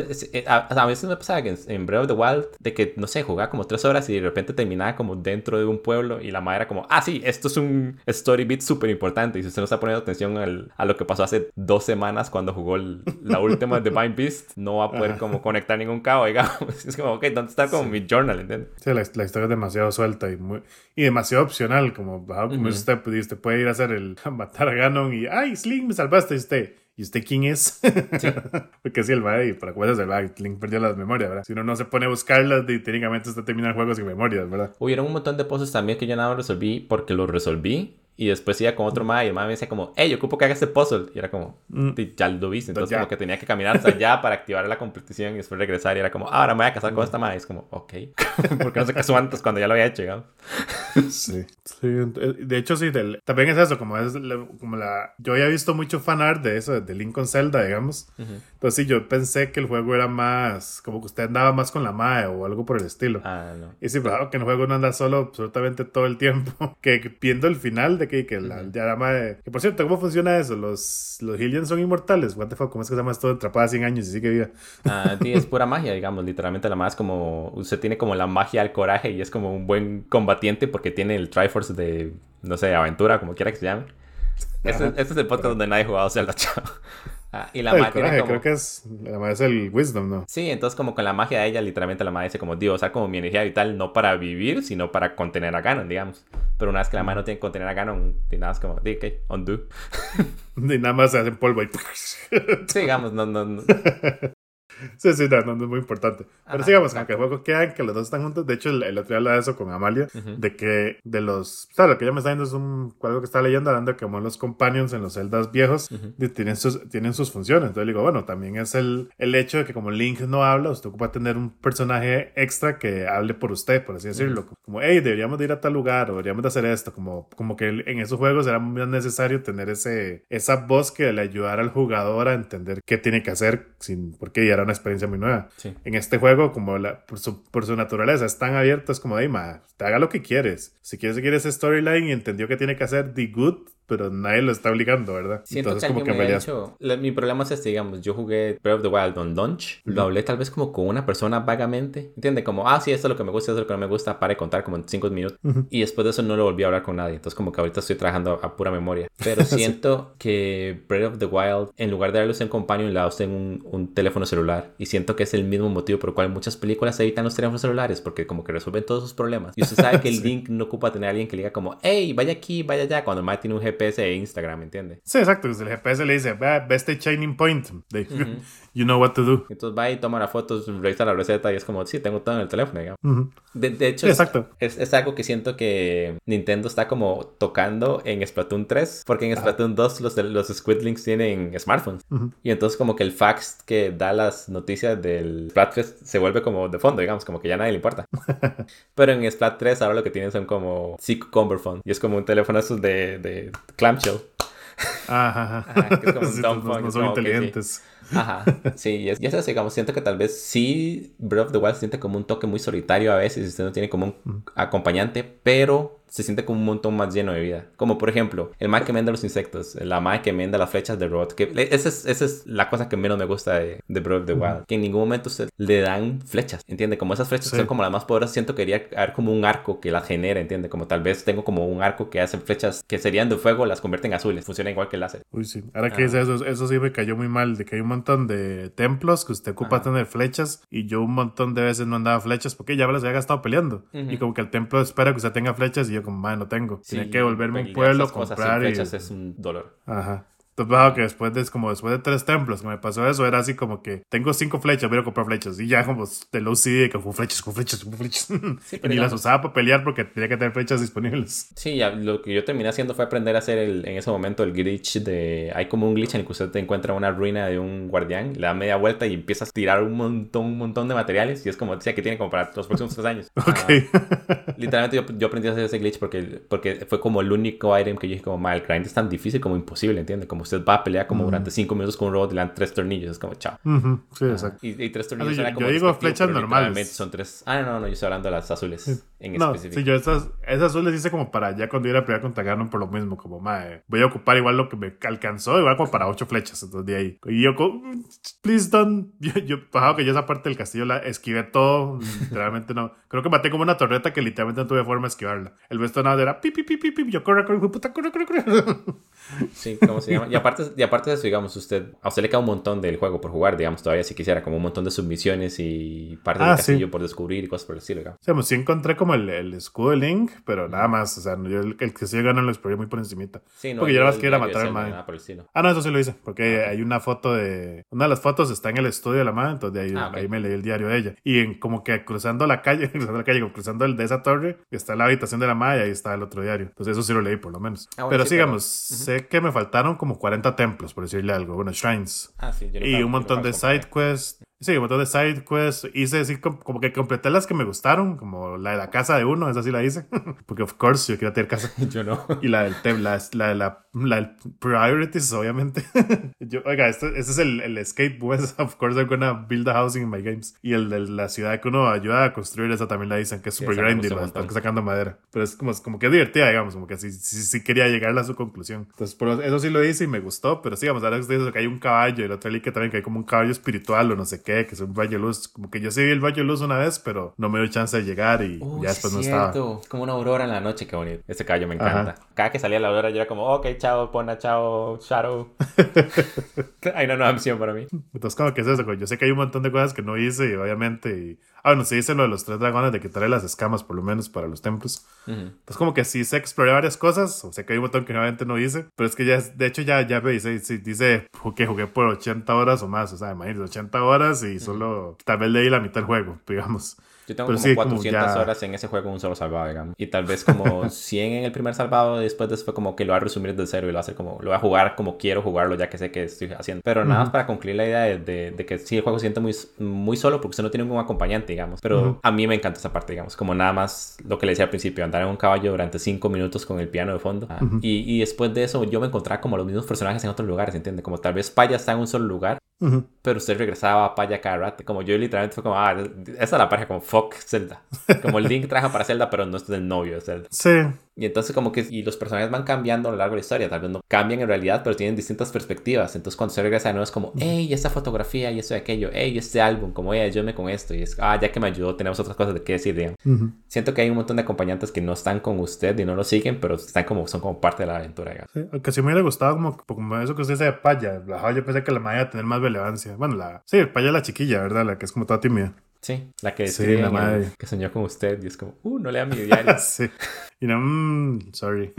a veces me pasaba que en Breath of the Wild, de que, no sé, jugaba como 3 horas y de repente terminaba como dentro de un pueblo y la madre era como, sí, esto es un story beat súper importante y si usted no está poniendo atención a lo que pasó hace 2 semanas cuando jugó la última Divine Beast, no va a poder como conectar ningún cabo, digamos. Es como, ¿dónde está como mi journal? ¿Entiendes? Sí, la historia es demasiado suelta y demasiado opcional, como usted puede ir a matar a Ganon y, Link, me salvaste, ¿y usted quién es? Sí. Porque sí, el valle, para cómo es el valle, Link perdió las memorias, ¿verdad? Si uno no se pone a buscarlas, técnicamente usted termina el juego sin memorias, ¿verdad? Hubieron un montón de puzzles también que yo nada más resolví porque los resolví. Y después iba con otro mae y el mae me decía como, yo ocupo que haga este puzzle. Y era como, ya lo viste. Entonces como que tenía que caminar hasta allá para activar la competición y después regresar. Y era como, ahora me voy a casar con esta mae. Y es como, ok. Porque no se casó antes cuando ya lo había hecho, digamos. Sí. De hecho, sí, también es eso, yo había visto mucho fanart de eso, de Link con Zelda, digamos. Entonces sí, yo pensé que el juego era más, como que usted andaba más con la mae o algo por el estilo. No. Y sí, claro, que en el juego no anda solo absolutamente todo el tiempo. Que viendo el final de que la mae... Que por cierto, ¿cómo funciona eso? Los Hylians son inmortales. What the fuck, ¿cómo es que se llama esto? Atrapada 100 años y sigue viva. Sí, es pura magia, digamos. Literalmente la mae es como... Usted tiene como la magia al coraje y es como un buen combatiente porque tiene el Triforce de, no sé, aventura, como quiera que se llame. Este es el podcast donde nadie ha jugado Zelda, chao. Y la El madre tiene coraje, como... creo que es, además es el wisdom, ¿no? Sí, entonces como con la magia de ella, literalmente la madre dice como, Dios, usar como mi energía vital no para vivir, sino para contener a Ganon, digamos. Pero una vez que la madre no tiene que contener a Ganon, y nada, es como, ok, undo. Y nada más se hacen polvo y... Sí, digamos, no. Sí, sí, no es muy importante. Pero Ajá, sigamos, aunque exacto. el juego queda que los dos están juntos. De hecho, el otro día hablaba de eso con Amalia, Ujú. de que de los... O sea, lo que ella me está diciendo es algo que está leyendo, hablando de que como los companions en los Zeldas viejos Ujú. tienen sus funciones. Entonces le digo, bueno, también es el hecho de que como Link no habla, usted ocupa tener un personaje extra que hable por usted, por así decirlo. Como, hey, deberíamos de ir a tal lugar, o deberíamos de hacer esto. Como que en esos juegos era muy necesario tener esa voz que le ayudara al jugador a entender qué tiene que hacer, porque ya era una experiencia muy nueva. Sí. En este juego, como por su naturaleza es tan abierto, es como, hey, te haga lo que quieres. Si quieres seguir ese storyline y entendió que tiene que hacer the good, pero nadie lo está obligando, ¿verdad? Siento Entonces, que como alguien que me en había realidad... dicho... Mi problema es este, digamos, yo jugué Breath of the Wild on launch, lo hablé tal vez como con una persona vagamente, ¿entiendes? Como, sí, esto es lo que me gusta, esto es lo que no me gusta, para de contar como en 5 minutos. Y después de eso no lo volví a hablar con nadie, entonces como que ahorita estoy trabajando a pura memoria. Pero siento que Breath of the Wild, en lugar de darle un companion, le da a usted un teléfono celular. Y siento que es el mismo motivo por el cual muchas películas evitan los teléfonos celulares, porque como que resuelven todos sus problemas. Y usted sabe que el Sí. Link no ocupa tener a alguien que le diga como, hey, vaya aquí, vaya allá, cuando más tiene un GPS e Instagram, ¿entiendes? Sí, exacto. El GPS le dice, ve este chaining point. Ujú. You know what to do. Entonces va y toma las fotos, revisa la receta y es como, sí, tengo todo en el teléfono, digamos. De hecho, Sí, exacto. es algo que siento que Nintendo está como tocando en Splatoon 3, porque en Splatoon 2 los Squidlings tienen smartphones. Y entonces como que el fax que da las noticias del Splatfest se vuelve como de fondo, digamos, como que ya a nadie le importa. Pero en Splat 3 ahora lo que tienen son como Sick Cumberphone, y es como un teléfono esos de clamshell. Ajá. Que es como un Sí, dumb phone, no es son como que sí. inteligentes. Ajá, sí, y es eso, digamos, siento que tal vez sí Breath of the Wild se siente como un toque muy solitario a veces, usted no tiene como un acompañante, pero se siente como un montón más lleno de vida. Como por ejemplo, el mae que menda los insectos, la mae que menda las flechas de Rod, que esa es la cosa que menos me gusta de Breath of the Wild, que en ningún momento usted le dan flechas, ¿entiende? Como esas flechas Sí. son como las más poderosas, siento que debería haber como un arco que las genere, ¿entiende? Como tal vez tengo como un arco que hace flechas que serían de fuego, las convierte en azules, funciona igual que el láser. Uy, sí. Ahora que dice eso sí me cayó muy mal, de que hay un montón de templos que usted ocupa tener flechas y yo un montón de veces no andaba flechas porque ya me las había gastado peleando. Y como que el templo espera que usted tenga flechas y yo como, no tengo. Sí, Tiene que volverme a un pelear pueblo, esas cosas sin comprar flechas y... es un dolor. Ajá. Entonces, bajo que después de 3 templos que me pasó eso, era así como que tengo 5 flechas, voy a comprar flechas. Y ya como del OCD que con flechas. Sí, Y pero ni las digamos, usaba para pelear porque tenía que tener flechas disponibles. sí, ya, lo que yo terminé haciendo fue aprender a hacer en ese momento el glitch de... Hay como un glitch en el que usted te encuentra una ruina de un guardián, le da media vuelta y empiezas a tirar un montón de materiales y es como, decía, que tiene como para los próximos 3 años. Ok. Literalmente yo aprendí a hacer ese glitch porque fue como el único item que yo dije como, el grind es tan difícil como imposible, ¿entiendes? Como usted va a pelear como durante 5 minutos con un robot y le dan 3 tornillos, es como, chao. Sí, exacto. Y 3 tornillos Yo era como digo despectivo, flechas pero normales. literalmente son 3. No, yo estoy hablando de las azules en No, específico. sí, yo esas azules hice como para ya cuando iba a pelear contra Ganon por lo mismo, como, voy a ocupar igual lo que me alcanzó, igual como para 8 flechas, entonces de ahí. Y yo, please don't, bajado que yo esa parte del castillo la esquivé todo, literalmente no, creo que maté como una torreta que literalmente no tuve forma de esquivarla. El resto nada era pi, yo corre, puta, corre. Sí, ¿cómo se llama? Y aparte de eso, digamos, a usted le queda un montón del juego por jugar, digamos, todavía si quisiera, como un montón de submisiones y partes del castillo por descubrir y cosas por el estilo, digamos. O sea, pues sí encontré como el escudo de Link, pero nada más, o sea, yo el castillo de Ganon lo exploré muy por encimita. Sí, no, porque yo nada más quería matar al mae. nada por el estilo. No, eso sí lo hice, porque hay una foto de... Una de las fotos está en el estudio de la madre, entonces de ahí, ahí me leí el diario de ella. Y como que cruzando la calle, como cruzando el de esa torre, está la habitación de la madre y ahí está el otro diario. Entonces eso sí lo leí por lo menos. Bueno, pero sí, sigamos, sé que me faltaron como 40 templos, por decirle algo, bueno, shrines. Sí, Y un montón de side quests. Sí, un montón de side quests. Hice así como que completé las que me gustaron, como la de la casa de uno, esa sí la hice. Porque, of course, yo quería tener casa. Yo no. Y la del priorities, obviamente. Oiga, ese es el escape, pues, of course I'm gonna build a housing in my games. Y el de la ciudad que uno ayuda a construir, esa también la dicen, que es super grindy, están sacando madera. Pero es como que es divertida, digamos, como que sí quería llegar a su conclusión. Entonces, eso sí lo hice y me gustó, pero sí, digamos, ahora que usted dice que hay un caballo, y el otro que también que hay como un caballo espiritual o no sé qué. qué, que es un rayo de luz. Como que yo sí vi el rayo de luz una vez, pero no me dio chance de llegar y ya después no estaba. Es como una aurora en la noche, qué bonito. Ese caballo me encanta. Ajá. Cada que salía la aurora yo era como, ok, chao, Pona, chao, Shadow. Hay una nueva misión para mí. Entonces como que es eso, yo sé que hay un montón de cosas que no hice y obviamente... bueno, sí hice lo de los 3 dragones, de quitarle las escamas por lo menos para los templos. Entonces como que sí sé exploré varias cosas, o sea que hay un montón que obviamente no hice, pero es que ya, de hecho ya me dice que jugué por 80 horas o más, o sea, imagínate, 80 horas y solo tal vez leí la mitad del juego, digamos. Yo tengo como 400 horas en ese juego en un solo salvado, digamos. Y tal vez como 100 en el primer salvado. Después de eso fue como que lo voy a resumir desde cero y lo voy a hacer como... Lo voy a jugar como quiero jugarlo ya que sé que estoy haciendo. Pero nada más para concluir la idea de que sí, el juego se siente muy, muy solo porque usted no tiene un acompañante, digamos. Pero a mí me encanta esa parte, digamos. Como nada más lo que le decía al principio. Andar en un caballo durante 5 minutos con el piano de fondo. Y después de eso yo me encontraba como los mismos personajes en otros lugares, ¿entiendes? Como tal vez Paya está en un solo lugar. Pero usted regresaba a Paya cada rato. Como yo literalmente fue como, esa es la pareja como fuck Zelda. Como Link trabaja para Zelda, pero no es el novio de Zelda. Sí. Y entonces como que y los personajes van cambiando a lo largo de la historia. Tal vez no cambian en realidad, pero tienen distintas perspectivas. Entonces cuando se regresa de nuevo es como, hey, esta fotografía y esto y aquello. Hey, este álbum, como ayúdame con esto. Y es, ya que me ayudó, tenemos otras cosas de qué decir, digamos. Siento que hay un montón de acompañantes que no están con usted y no lo siguen, pero son como parte de la aventura, digamos. Sí, aunque sí me hubiera gustado como eso que usted dice de Paya. Yo pensé que la madre iba a tener más relevancia. Bueno, Paya es la chiquilla, ¿verdad? La que es como toda tímida. Sí, la que que soñó con usted y es como, no lea mi diario. Sí. Y no, sorry.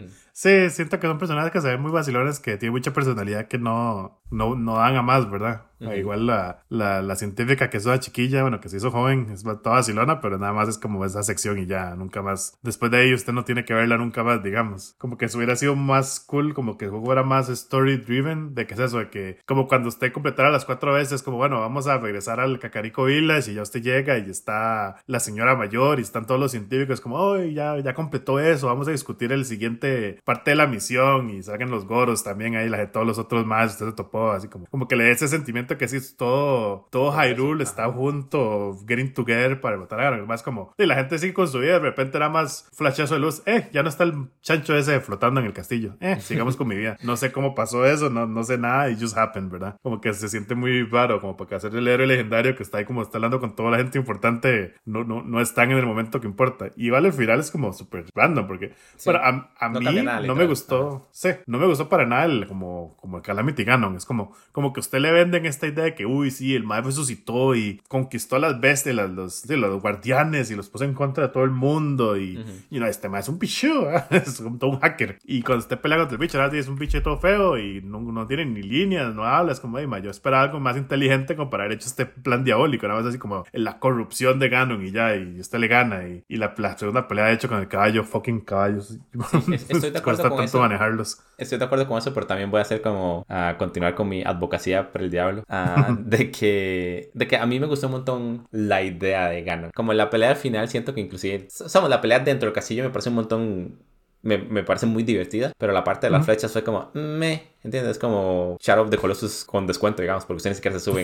Sí, siento que son personajes que se ven muy vacilones, que tienen mucha personalidad que no dan a más, ¿verdad? Igual la científica que es una chiquilla, bueno, que se hizo joven, es toda vacilona, pero nada más es como esa sección y ya, nunca más. Después de ahí usted no tiene que verla nunca más, digamos. Como que eso hubiera sido más cool, como que el juego era más story driven, de que es eso, de que como cuando usted completara las 4 veces, como bueno, vamos a regresar al Kakariko Village y ya usted llega y está la señora mayor y están todos los científicos como, ya completó eso, vamos a discutir el siguiente parte de la misión y salgan los goros también ahí, todos los otros más, usted se topó así como que le da ese sentimiento que sí, todo Hyrule está junto, getting together para matar a Ganon, más como, y la gente sigue con su vida, de repente era más flashazo de luz, ya no está el chancho ese flotando en el castillo, sigamos con mi vida, no sé cómo pasó eso, no sé nada, it just happened, ¿verdad? Como que se siente muy raro, como para que hacer el héroe legendario que está ahí como está hablando con toda la gente importante, no están en el momento que importa, y vale, el final es como súper random, porque, sí, bueno, a mí no me gustó, no me gustó para nada como el Calamity Ganon, es como que usted le venden esta idea de que, sí, el mae resucitó y conquistó a las bestias, los guardianes y los puso en contra de todo el mundo y, este mae es un pichu, es como todo un hacker, y cuando usted pelea contra el bicho, es un bicho todo feo y no tiene ni líneas, no habla, es como, yo esperaba algo más inteligente como para haber hecho este plan diabólico, nada más así como la corrupción de Ganon y ya, y usted le gana, y la segunda pelea de hecho con el caballo, fucking caballos. Sí, estoy de acuerdo con eso. Manejarlos. Estoy de acuerdo con eso, pero también voy a hacer como continuar con mi advocacia por el diablo, de que a mí me gustó un montón la idea de Ganon. Como la pelea al final, siento que inclusive, la pelea dentro del castillo me parece un montón, me parece muy divertida, pero la parte de las flechas fue como, ¿entiendes? Es como Shadow of the Colossus con descuento, digamos, porque usted ni siquiera se sube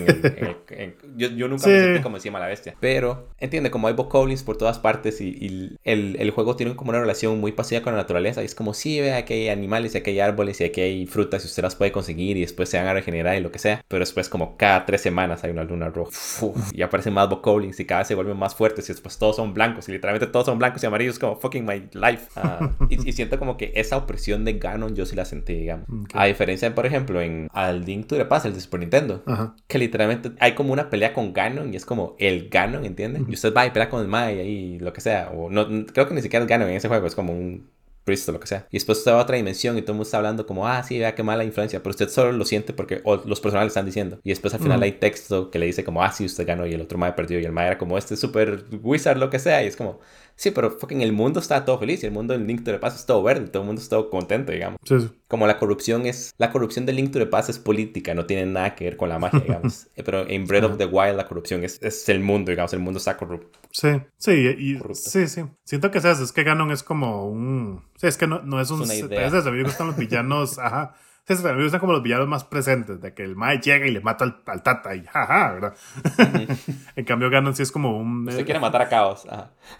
yo nunca me sentí como encima de la bestia. Pero, entiende, como hay bokoblins por todas partes y el juego tiene como una relación muy pasiva con la naturaleza. Y es como, sí, vea que hay animales y aquí hay árboles y aquí hay frutas y usted las puede conseguir y después se van a regenerar y lo que sea. Pero después como cada 3 semanas hay una luna roja. Y aparecen más bokoblins y cada vez se vuelven más fuertes y después todos son blancos. Y literalmente todos son blancos y amarillos como fucking my life. Y siento como que esa opresión de Ganon yo sí la sentí, digamos. A diferencia, por ejemplo, al Link to the Past, el de Super Nintendo, que literalmente hay como una pelea con Ganon y es como el Ganon, ¿entiendes? Y usted va y pelea con el Mae y lo que sea, o no, creo que ni siquiera es Ganon en ese juego, es como un Priest o lo que sea. Y después usted va a otra dimensión y todo el mundo está hablando como, sí, vea qué mala influencia, pero usted solo lo siente porque los personajes le están diciendo. Y después al final hay texto que le dice como, sí, usted ganó y el otro Mae perdió y el Mae era como, este super wizard, lo que sea, y es como, sí, pero fucking el mundo está todo feliz y el mundo del Link to the Past es todo verde, todo el mundo está todo contento, digamos. Sí. Como la corrupción de Link to the Past es política, no tiene nada que ver con la magia, digamos. Pero en Breath of the Wild la corrupción es el mundo, digamos, el mundo está corrupto. Sí, sí. Siento que es que Ganon es como un... Sí, es que no es un... Es una idea. A mí me gustan los villanos, Sí, a mí me gustan como los villanos más presentes, de que el Mae llega y le mata al Tata y ¿verdad? En cambio Ganon sí es como un... Usted quiere matar a Chaos,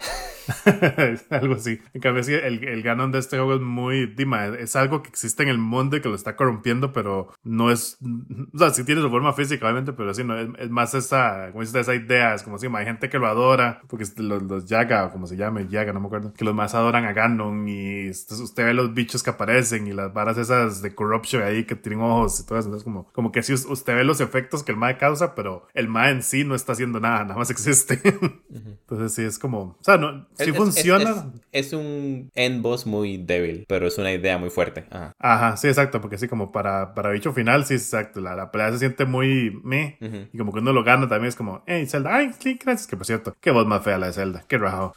Algo así. En cambio, sí, el Ganon de este juego es muy... Dima, es algo que existe en el mundo y que lo está corrompiendo, pero no es... O sea, sí tiene su forma física, obviamente, pero sí, no, es más esa... Como dices, esa idea. Es como si hay gente que lo adora, porque los Yaga, o como se llame, Yaga, no me acuerdo, que los más adoran a Ganon y usted ve los bichos que aparecen y las varas esas de corruption ahí que tienen ojos y todo eso. Entonces, como que sí, usted ve los efectos que el mae causa, pero el mae en sí no está haciendo nada, nada más existe. Entonces sí, es como... O sea, no, sí funciona. Es un end boss muy débil, pero es una idea muy fuerte. Ajá, sí, exacto, porque sí, como para bicho final, sí, exacto. La pelea se siente muy meh. Y como que uno lo gana también es como, hey, Zelda, ay, sí, gracias. Que por cierto, qué voz más fea la de Zelda, qué rajado.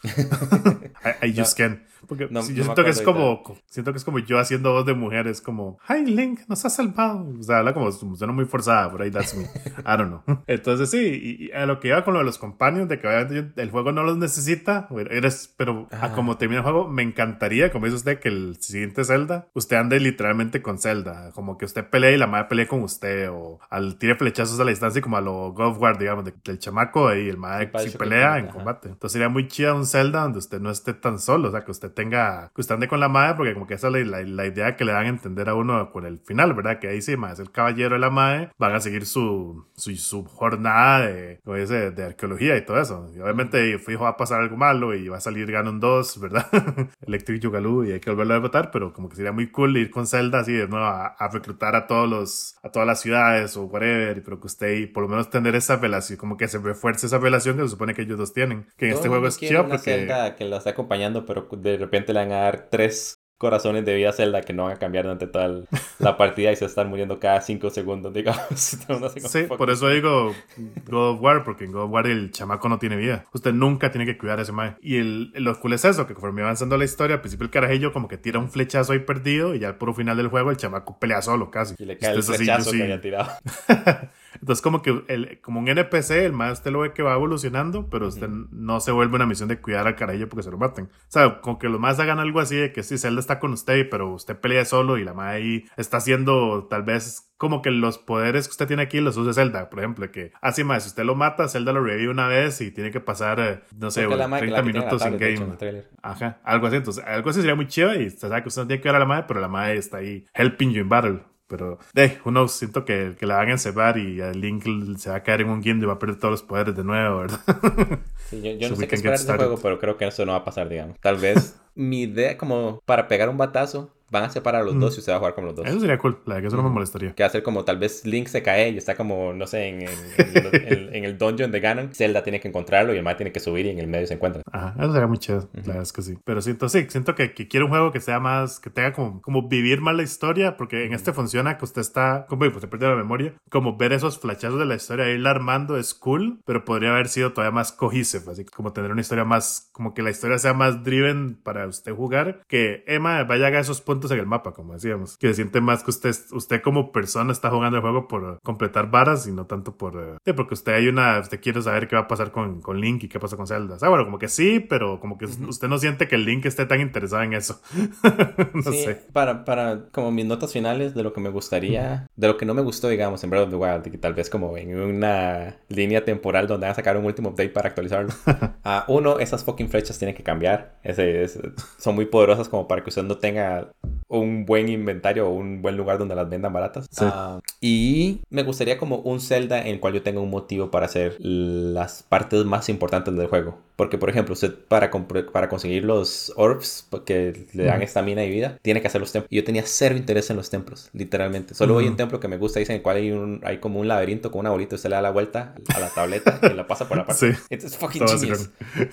I just can't. Porque yo siento que es como, yo haciendo voz de mujer, es como, hi Link, nos has salvado. O sea, habla como suena muy forzada, por ahí that's me. I don't know. Entonces sí, y a lo que iba con lo de los companions, de que obviamente el juego no los necesita, pero a como termina el juego, me encantaría, como dice usted, que el siguiente Zelda, usted ande literalmente con Zelda, como que usted pelee y la madre pelee con usted, o tire flechazos a la distancia, como a lo God of War, digamos, del chamaco y el madre sí pelea en combate. Entonces sería muy chida un Zelda donde usted no esté tan solo, o sea, que usted ande con la madre, porque como que esa es la idea que le dan a entender a uno con el final, ¿verdad? Que ahí sí, es el caballero de la madre, van a seguir su jornada de arqueología y todo eso. Y obviamente fijo va a pasar algo malo y va a salir Ganon 2, ¿verdad? Electric Yugalu y hay que volverlo a votar, pero como que sería muy cool ir con Zelda así de nuevo a reclutar a todas las ciudades o whatever, pero que usted y por lo menos tener esa relación, como que se refuerce esa relación que se supone que ellos dos tienen. Que en este juego es chido porque... Zelda que lo está acompañando, pero de repente le van a dar 3 corazones de vida a Zelda que no van a cambiar durante toda la partida y se están muriendo cada 5 segundos, digamos. Sí, por eso digo God of War, porque en God of War el chamaco no tiene vida. Usted nunca tiene que cuidar a ese mae. Y lo cool es eso, que conforme va avanzando la historia, al principio el carajillo como que tira un flechazo ahí perdido y ya al puro final del juego el chamaco pelea solo casi. Y le cae el flechazo que había tirado. Entonces como que como un NPC, el mae usted lo ve que va evolucionando, pero usted no se vuelve una misión de cuidar al carajillo porque se lo maten. O sea, como que los más hagan algo así de que sí, Zelda está con usted, pero usted pelea solo y la mae ahí está haciendo tal vez como que los poderes que usted tiene aquí los usa Zelda, por ejemplo, que así más, si usted lo mata, Zelda lo revive una vez y tiene que pasar, no sé, 30 minutos en game. Ajá, algo así. Entonces, algo así sería muy chido y usted sabe que usted no tiene que ver a la madre, pero la madre está ahí helping you in battle. Pero, uno siento que la van a encerrar y a Link se va a caer en un guindo y va a perder todos los poderes de nuevo, ¿verdad? Sí, yo no sé qué esperar de este juego, pero creo que eso no va a pasar, digamos. Tal vez mi idea como para pegar un batazo, van a separar a los dos y usted va a jugar con los dos. Eso sería cool, la verdad que eso no me molestaría. Que va a ser como tal vez Link se cae y está como, no sé, en el dungeon de Ganon. Zelda tiene que encontrarlo y el mae tiene que subir y en el medio se encuentran. Ajá, eso sería muy chido, la verdad es que sí. Pero siento que quiero un juego que sea más, que tenga como vivir más la historia, porque en este funciona que usted está, como pues se pierde la memoria, como ver esos flashazos de la historia, irla armando es cool, pero podría haber sido todavía más cohesive, así como tener una historia más, como que la historia sea más driven para usted jugar, que Emma vaya a esos puntos en el mapa, como decíamos, que se siente más que usted como persona está jugando el juego por completar varas y no tanto porque usted quiere saber qué va a pasar con Link y qué pasa con Zelda. O sea, bueno, como que sí, pero como que usted no siente que el Link esté tan interesado en eso. No sé. Para como mis notas finales de lo que me gustaría, de lo que no me gustó, digamos, en Breath of the Wild, y tal vez como en una línea temporal donde van a sacar un último update para actualizarlo. Uno, esas fucking flechas tienen que cambiar. Son muy poderosas como para que usted no tenga un buen inventario o un buen lugar donde las vendan baratas. Sí. Y me gustaría como un Zelda en el cual yo tenga un motivo para hacer las partes más importantes del juego. Porque, por ejemplo, usted para conseguir los orbs que le dan estamina y vida, tiene que hacer los templos. Y yo tenía cero interés en los templos, literalmente. Solo hay un templo que me gusta, dice, en el cual hay como un laberinto con una bolita. Usted le da la vuelta a la tableta y la pasa por la parte. Sí. Es fucking genius.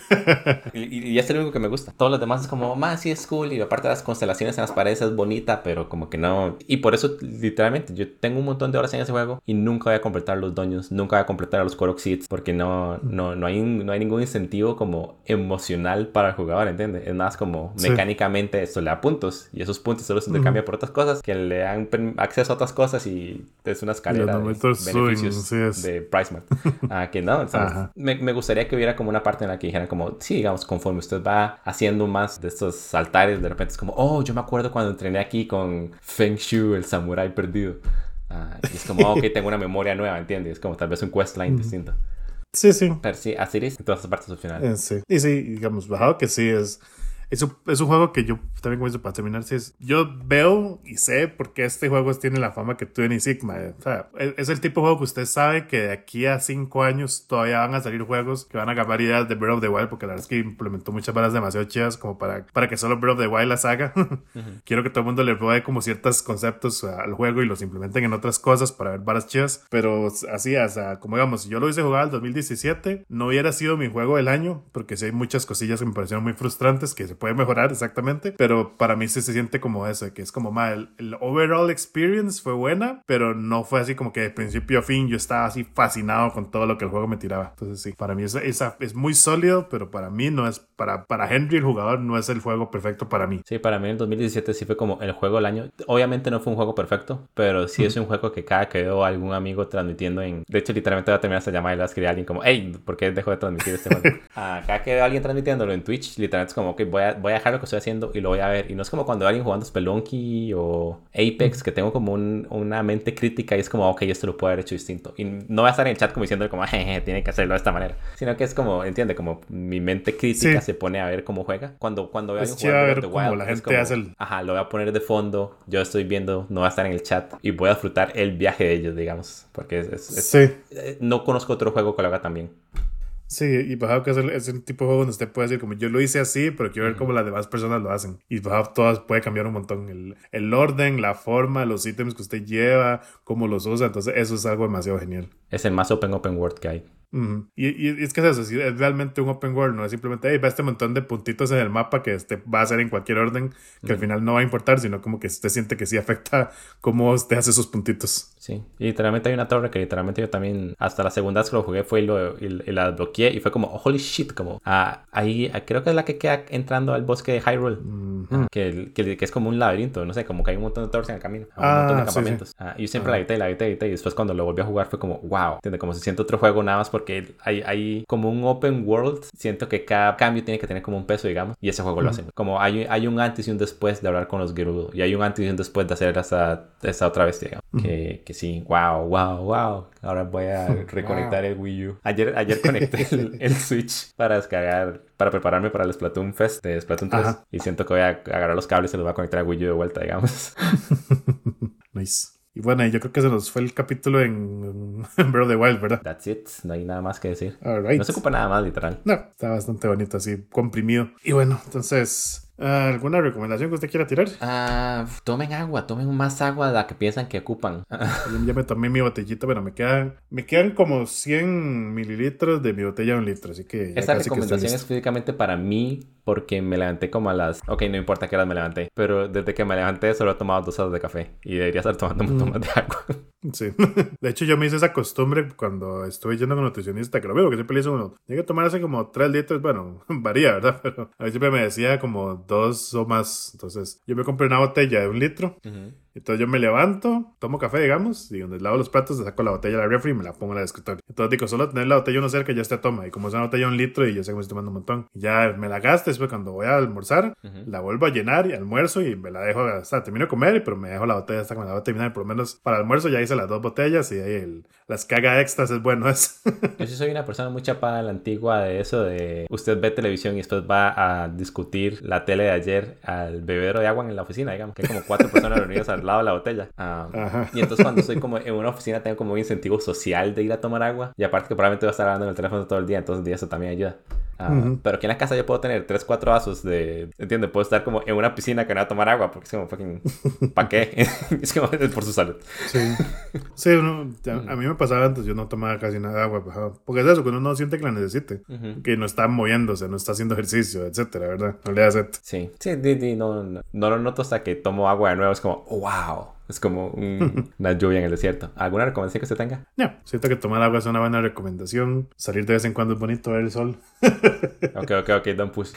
Y es el único que me gusta. Todos los demás es como, sí es cool. Y aparte las constelaciones en las paredes es bonita, pero como que no. Y por eso, literalmente, yo tengo un montón de horas en ese juego y nunca voy a completar los dungeons, nunca voy a completar los Korok Seeds, porque no hay ningún incentivo como emocional para el jugador, ¿entiendes? Es más como mecánicamente esto le da puntos y esos puntos solo se intercambian por otras cosas que le dan acceso a otras cosas y es una escalera de beneficios de PriceMart. Que no, me gustaría que hubiera como una parte en la que dijeran como, sí, digamos, conforme usted va haciendo más de estos altares, de repente es como, yo me acuerdo cuando entrené aquí con Feng Shui, el samurái perdido. Y es como, ok, tengo una memoria nueva, ¿entiendes? Es como tal vez un questline distinto. Sí, sí. Pero sí, Asiris en todas las partes opcionales. Sí. Y sí, digamos, bajado que sí es un juego que yo también, como dice, para terminar, sí yo veo y sé por qué este juego tiene la fama que tiene Sigma. O sea, es el tipo de juego que usted sabe que de aquí a 5 años todavía van a salir juegos que van a agarrar ideas de Breath of the Wild, porque la verdad es que implementó muchas balas demasiado chidas como para que solo Breath of the Wild las haga. Quiero que todo el mundo le pruebe como ciertos conceptos al juego y los implementen en otras cosas para ver varas chidas. Pero así, o sea, como digamos, si yo lo hice jugar en 2017, no hubiera sido mi juego del año, porque sí hay muchas cosillas que me parecieron muy frustrantes que se puede mejorar exactamente, pero para mí sí se siente como eso, que es como el overall experience fue buena, pero no fue así como que de principio a fin yo estaba así fascinado con todo lo que el juego me tiraba. Entonces sí, para mí es muy sólido, pero para mí no es, para Henry el jugador no es el juego perfecto para mí. Sí, para mí en 2017 sí fue como el juego del año. Obviamente no fue un juego perfecto, pero sí es un juego que cada que veo a algún amigo transmitiendo de hecho literalmente voy a terminar esta llamada y le escribí a alguien como, hey, ¿por qué dejo de transmitir este juego? Cada que veo a alguien transmitiéndolo en Twitch, literalmente es como, ok, voy a dejar lo que estoy haciendo y lo voy a ver. Y no es como cuando alguien jugando Spelunky o Apex, que tengo como una mente crítica y es como, ok, esto lo puedo haber hecho distinto. Y no voy a estar en el chat como diciendo como, jeje, tiene que hacerlo de esta manera. Sino que es como, entiende, como mi mente crítica se pone a ver cómo juega. Cuando veo a alguien jugando The Wild, la gente hace lo voy a poner de fondo, yo estoy viendo, no voy a estar en el chat y voy a disfrutar el viaje de ellos, digamos. Porque no conozco otro juego que lo haga tan bien. Sí, y bajado que es el tipo de juego donde usted puede decir como yo lo hice así, pero quiero ver cómo las demás personas lo hacen. Y bajado todas puede cambiar un montón. El orden, la forma, los ítems que usted lleva, cómo los usa. Entonces eso es algo demasiado genial. Es el más open world que hay. Y es que es eso, es realmente un open world, no es simplemente, hey, va este montón de puntitos en el mapa que va a ser en cualquier orden, que al final no va a importar, sino como que usted siente que sí afecta cómo usted hace esos puntitos. Sí, y literalmente hay una torre que literalmente yo también, hasta la segunda vez que lo jugué fue y la desbloqueé y fue como, oh, holy shit, como, ahí creo que es la que queda entrando al bosque de Hyrule, que es como un laberinto, no sé, como que hay un montón de torres en el camino, un montón de campamentos. Sí. Yo siempre la evité, y después cuando lo volví a jugar fue como, wow, ¿entiendes? Como se siente otro juego nada más porque hay como un open world, siento que cada cambio tiene que tener como un peso, digamos, y ese juego lo hace. Como hay un antes y un después de hablar con los Gerudo, y hay un antes y un después de hacer esa otra bestia, digamos. Que sí, wow. Ahora voy a reconectar el Wii U. Ayer conecté el Switch para descargar, para prepararme para el Splatoon Fest de Splatoon 3. Ajá. Y siento que voy a agarrar los cables y los voy a conectar al Wii U de vuelta, digamos. Nice. Y bueno, yo creo que se nos fue el capítulo en Breath of the Wild, ¿verdad? That's it. No hay nada más que decir. Right. No se ocupa nada más, literal. No, está bastante bonito, así, comprimido. Y bueno, entonces... ¿alguna recomendación que usted quiera tirar? Tomen agua, tomen más agua de la que piensan que ocupan. Ya me tomé mi botellita, pero me quedan como 100 mililitros de mi botella de 1 litro, así que... Esa recomendación es específicamente para mí porque me levanté como a las... Ok, no importa qué horas me levanté, pero desde que me levanté solo he tomado 2 tazas de café y debería estar tomando un montón más de agua. Sí. De hecho, yo me hice esa costumbre cuando estuve yendo con nutricionista, que lo veo, que siempre le dice uno, tiene que tomar hace como 3 litros, bueno, varía, ¿verdad? Pero a mí siempre me decía como 2 o más. Entonces, yo me compré una botella de 1 litro. Entonces yo me levanto, tomo café, digamos, y donde lavo los platos, le saco la botella de la refri y me la pongo en el escritorio. Entonces digo, solo tener la botella uno cerca ya está toma. Y como es una botella de 1 litro y yo sé que me estoy tomando un montón. Y ya me la gasto, después cuando voy a almorzar, la vuelvo a llenar y almuerzo y me la dejo, o sea, termino de comer, pero me dejo la botella hasta cuando la voy a terminar. Por lo menos para almuerzo ya hice las 2 botellas y ahí las caga extras es bueno eso. Yo sí soy una persona muy chapada a la antigua de eso de usted ve televisión y después va a discutir la tele de ayer al bebedero de agua en la oficina, digamos, que hay como 4 personas reunidas al lado de la botella. Y entonces cuando estoy como en una oficina tengo como un incentivo social de ir a tomar agua y aparte que probablemente voy a estar hablando en el teléfono todo el día, entonces eso también ayuda. Pero aquí en la casa yo puedo tener 3-4 vasos de... ¿Entiendes? Puedo estar como en una piscina que no va a tomar agua porque es como fucking... ¿Para qué? Es como por su salud. Sí, a mí me pasaba antes, yo no tomaba casi nada de agua, porque es eso, que uno no siente que la necesite, que no está moviéndose, no está haciendo ejercicio, etcétera, ¿verdad? No le da sed. Sí, no lo noto hasta que tomo agua de nuevo, es como, oh, wow. Es como una lluvia en el desierto. ¿Alguna recomendación que usted tenga? No, siento que tomar agua es una buena recomendación. Salir de vez en cuando es bonito ver el sol. Ok, don't push.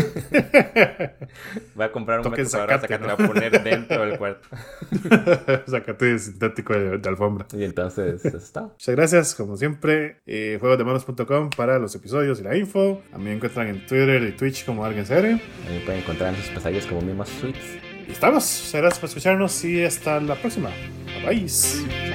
Voy a comprar un metro cuadrado hasta que te voy a poner dentro del cuarto. Zacate sintético de alfombra. Y entonces, eso está. Muchas gracias, como siempre. Juegosdemanos.com para los episodios y la info. A mí me encuentran en Twitter y Twitch como AlguenCR. A mí me pueden encontrar en sus pesadillas como Mimos Sweets. Y estamos. Muchas gracias por escucharnos y hasta la próxima. Bye.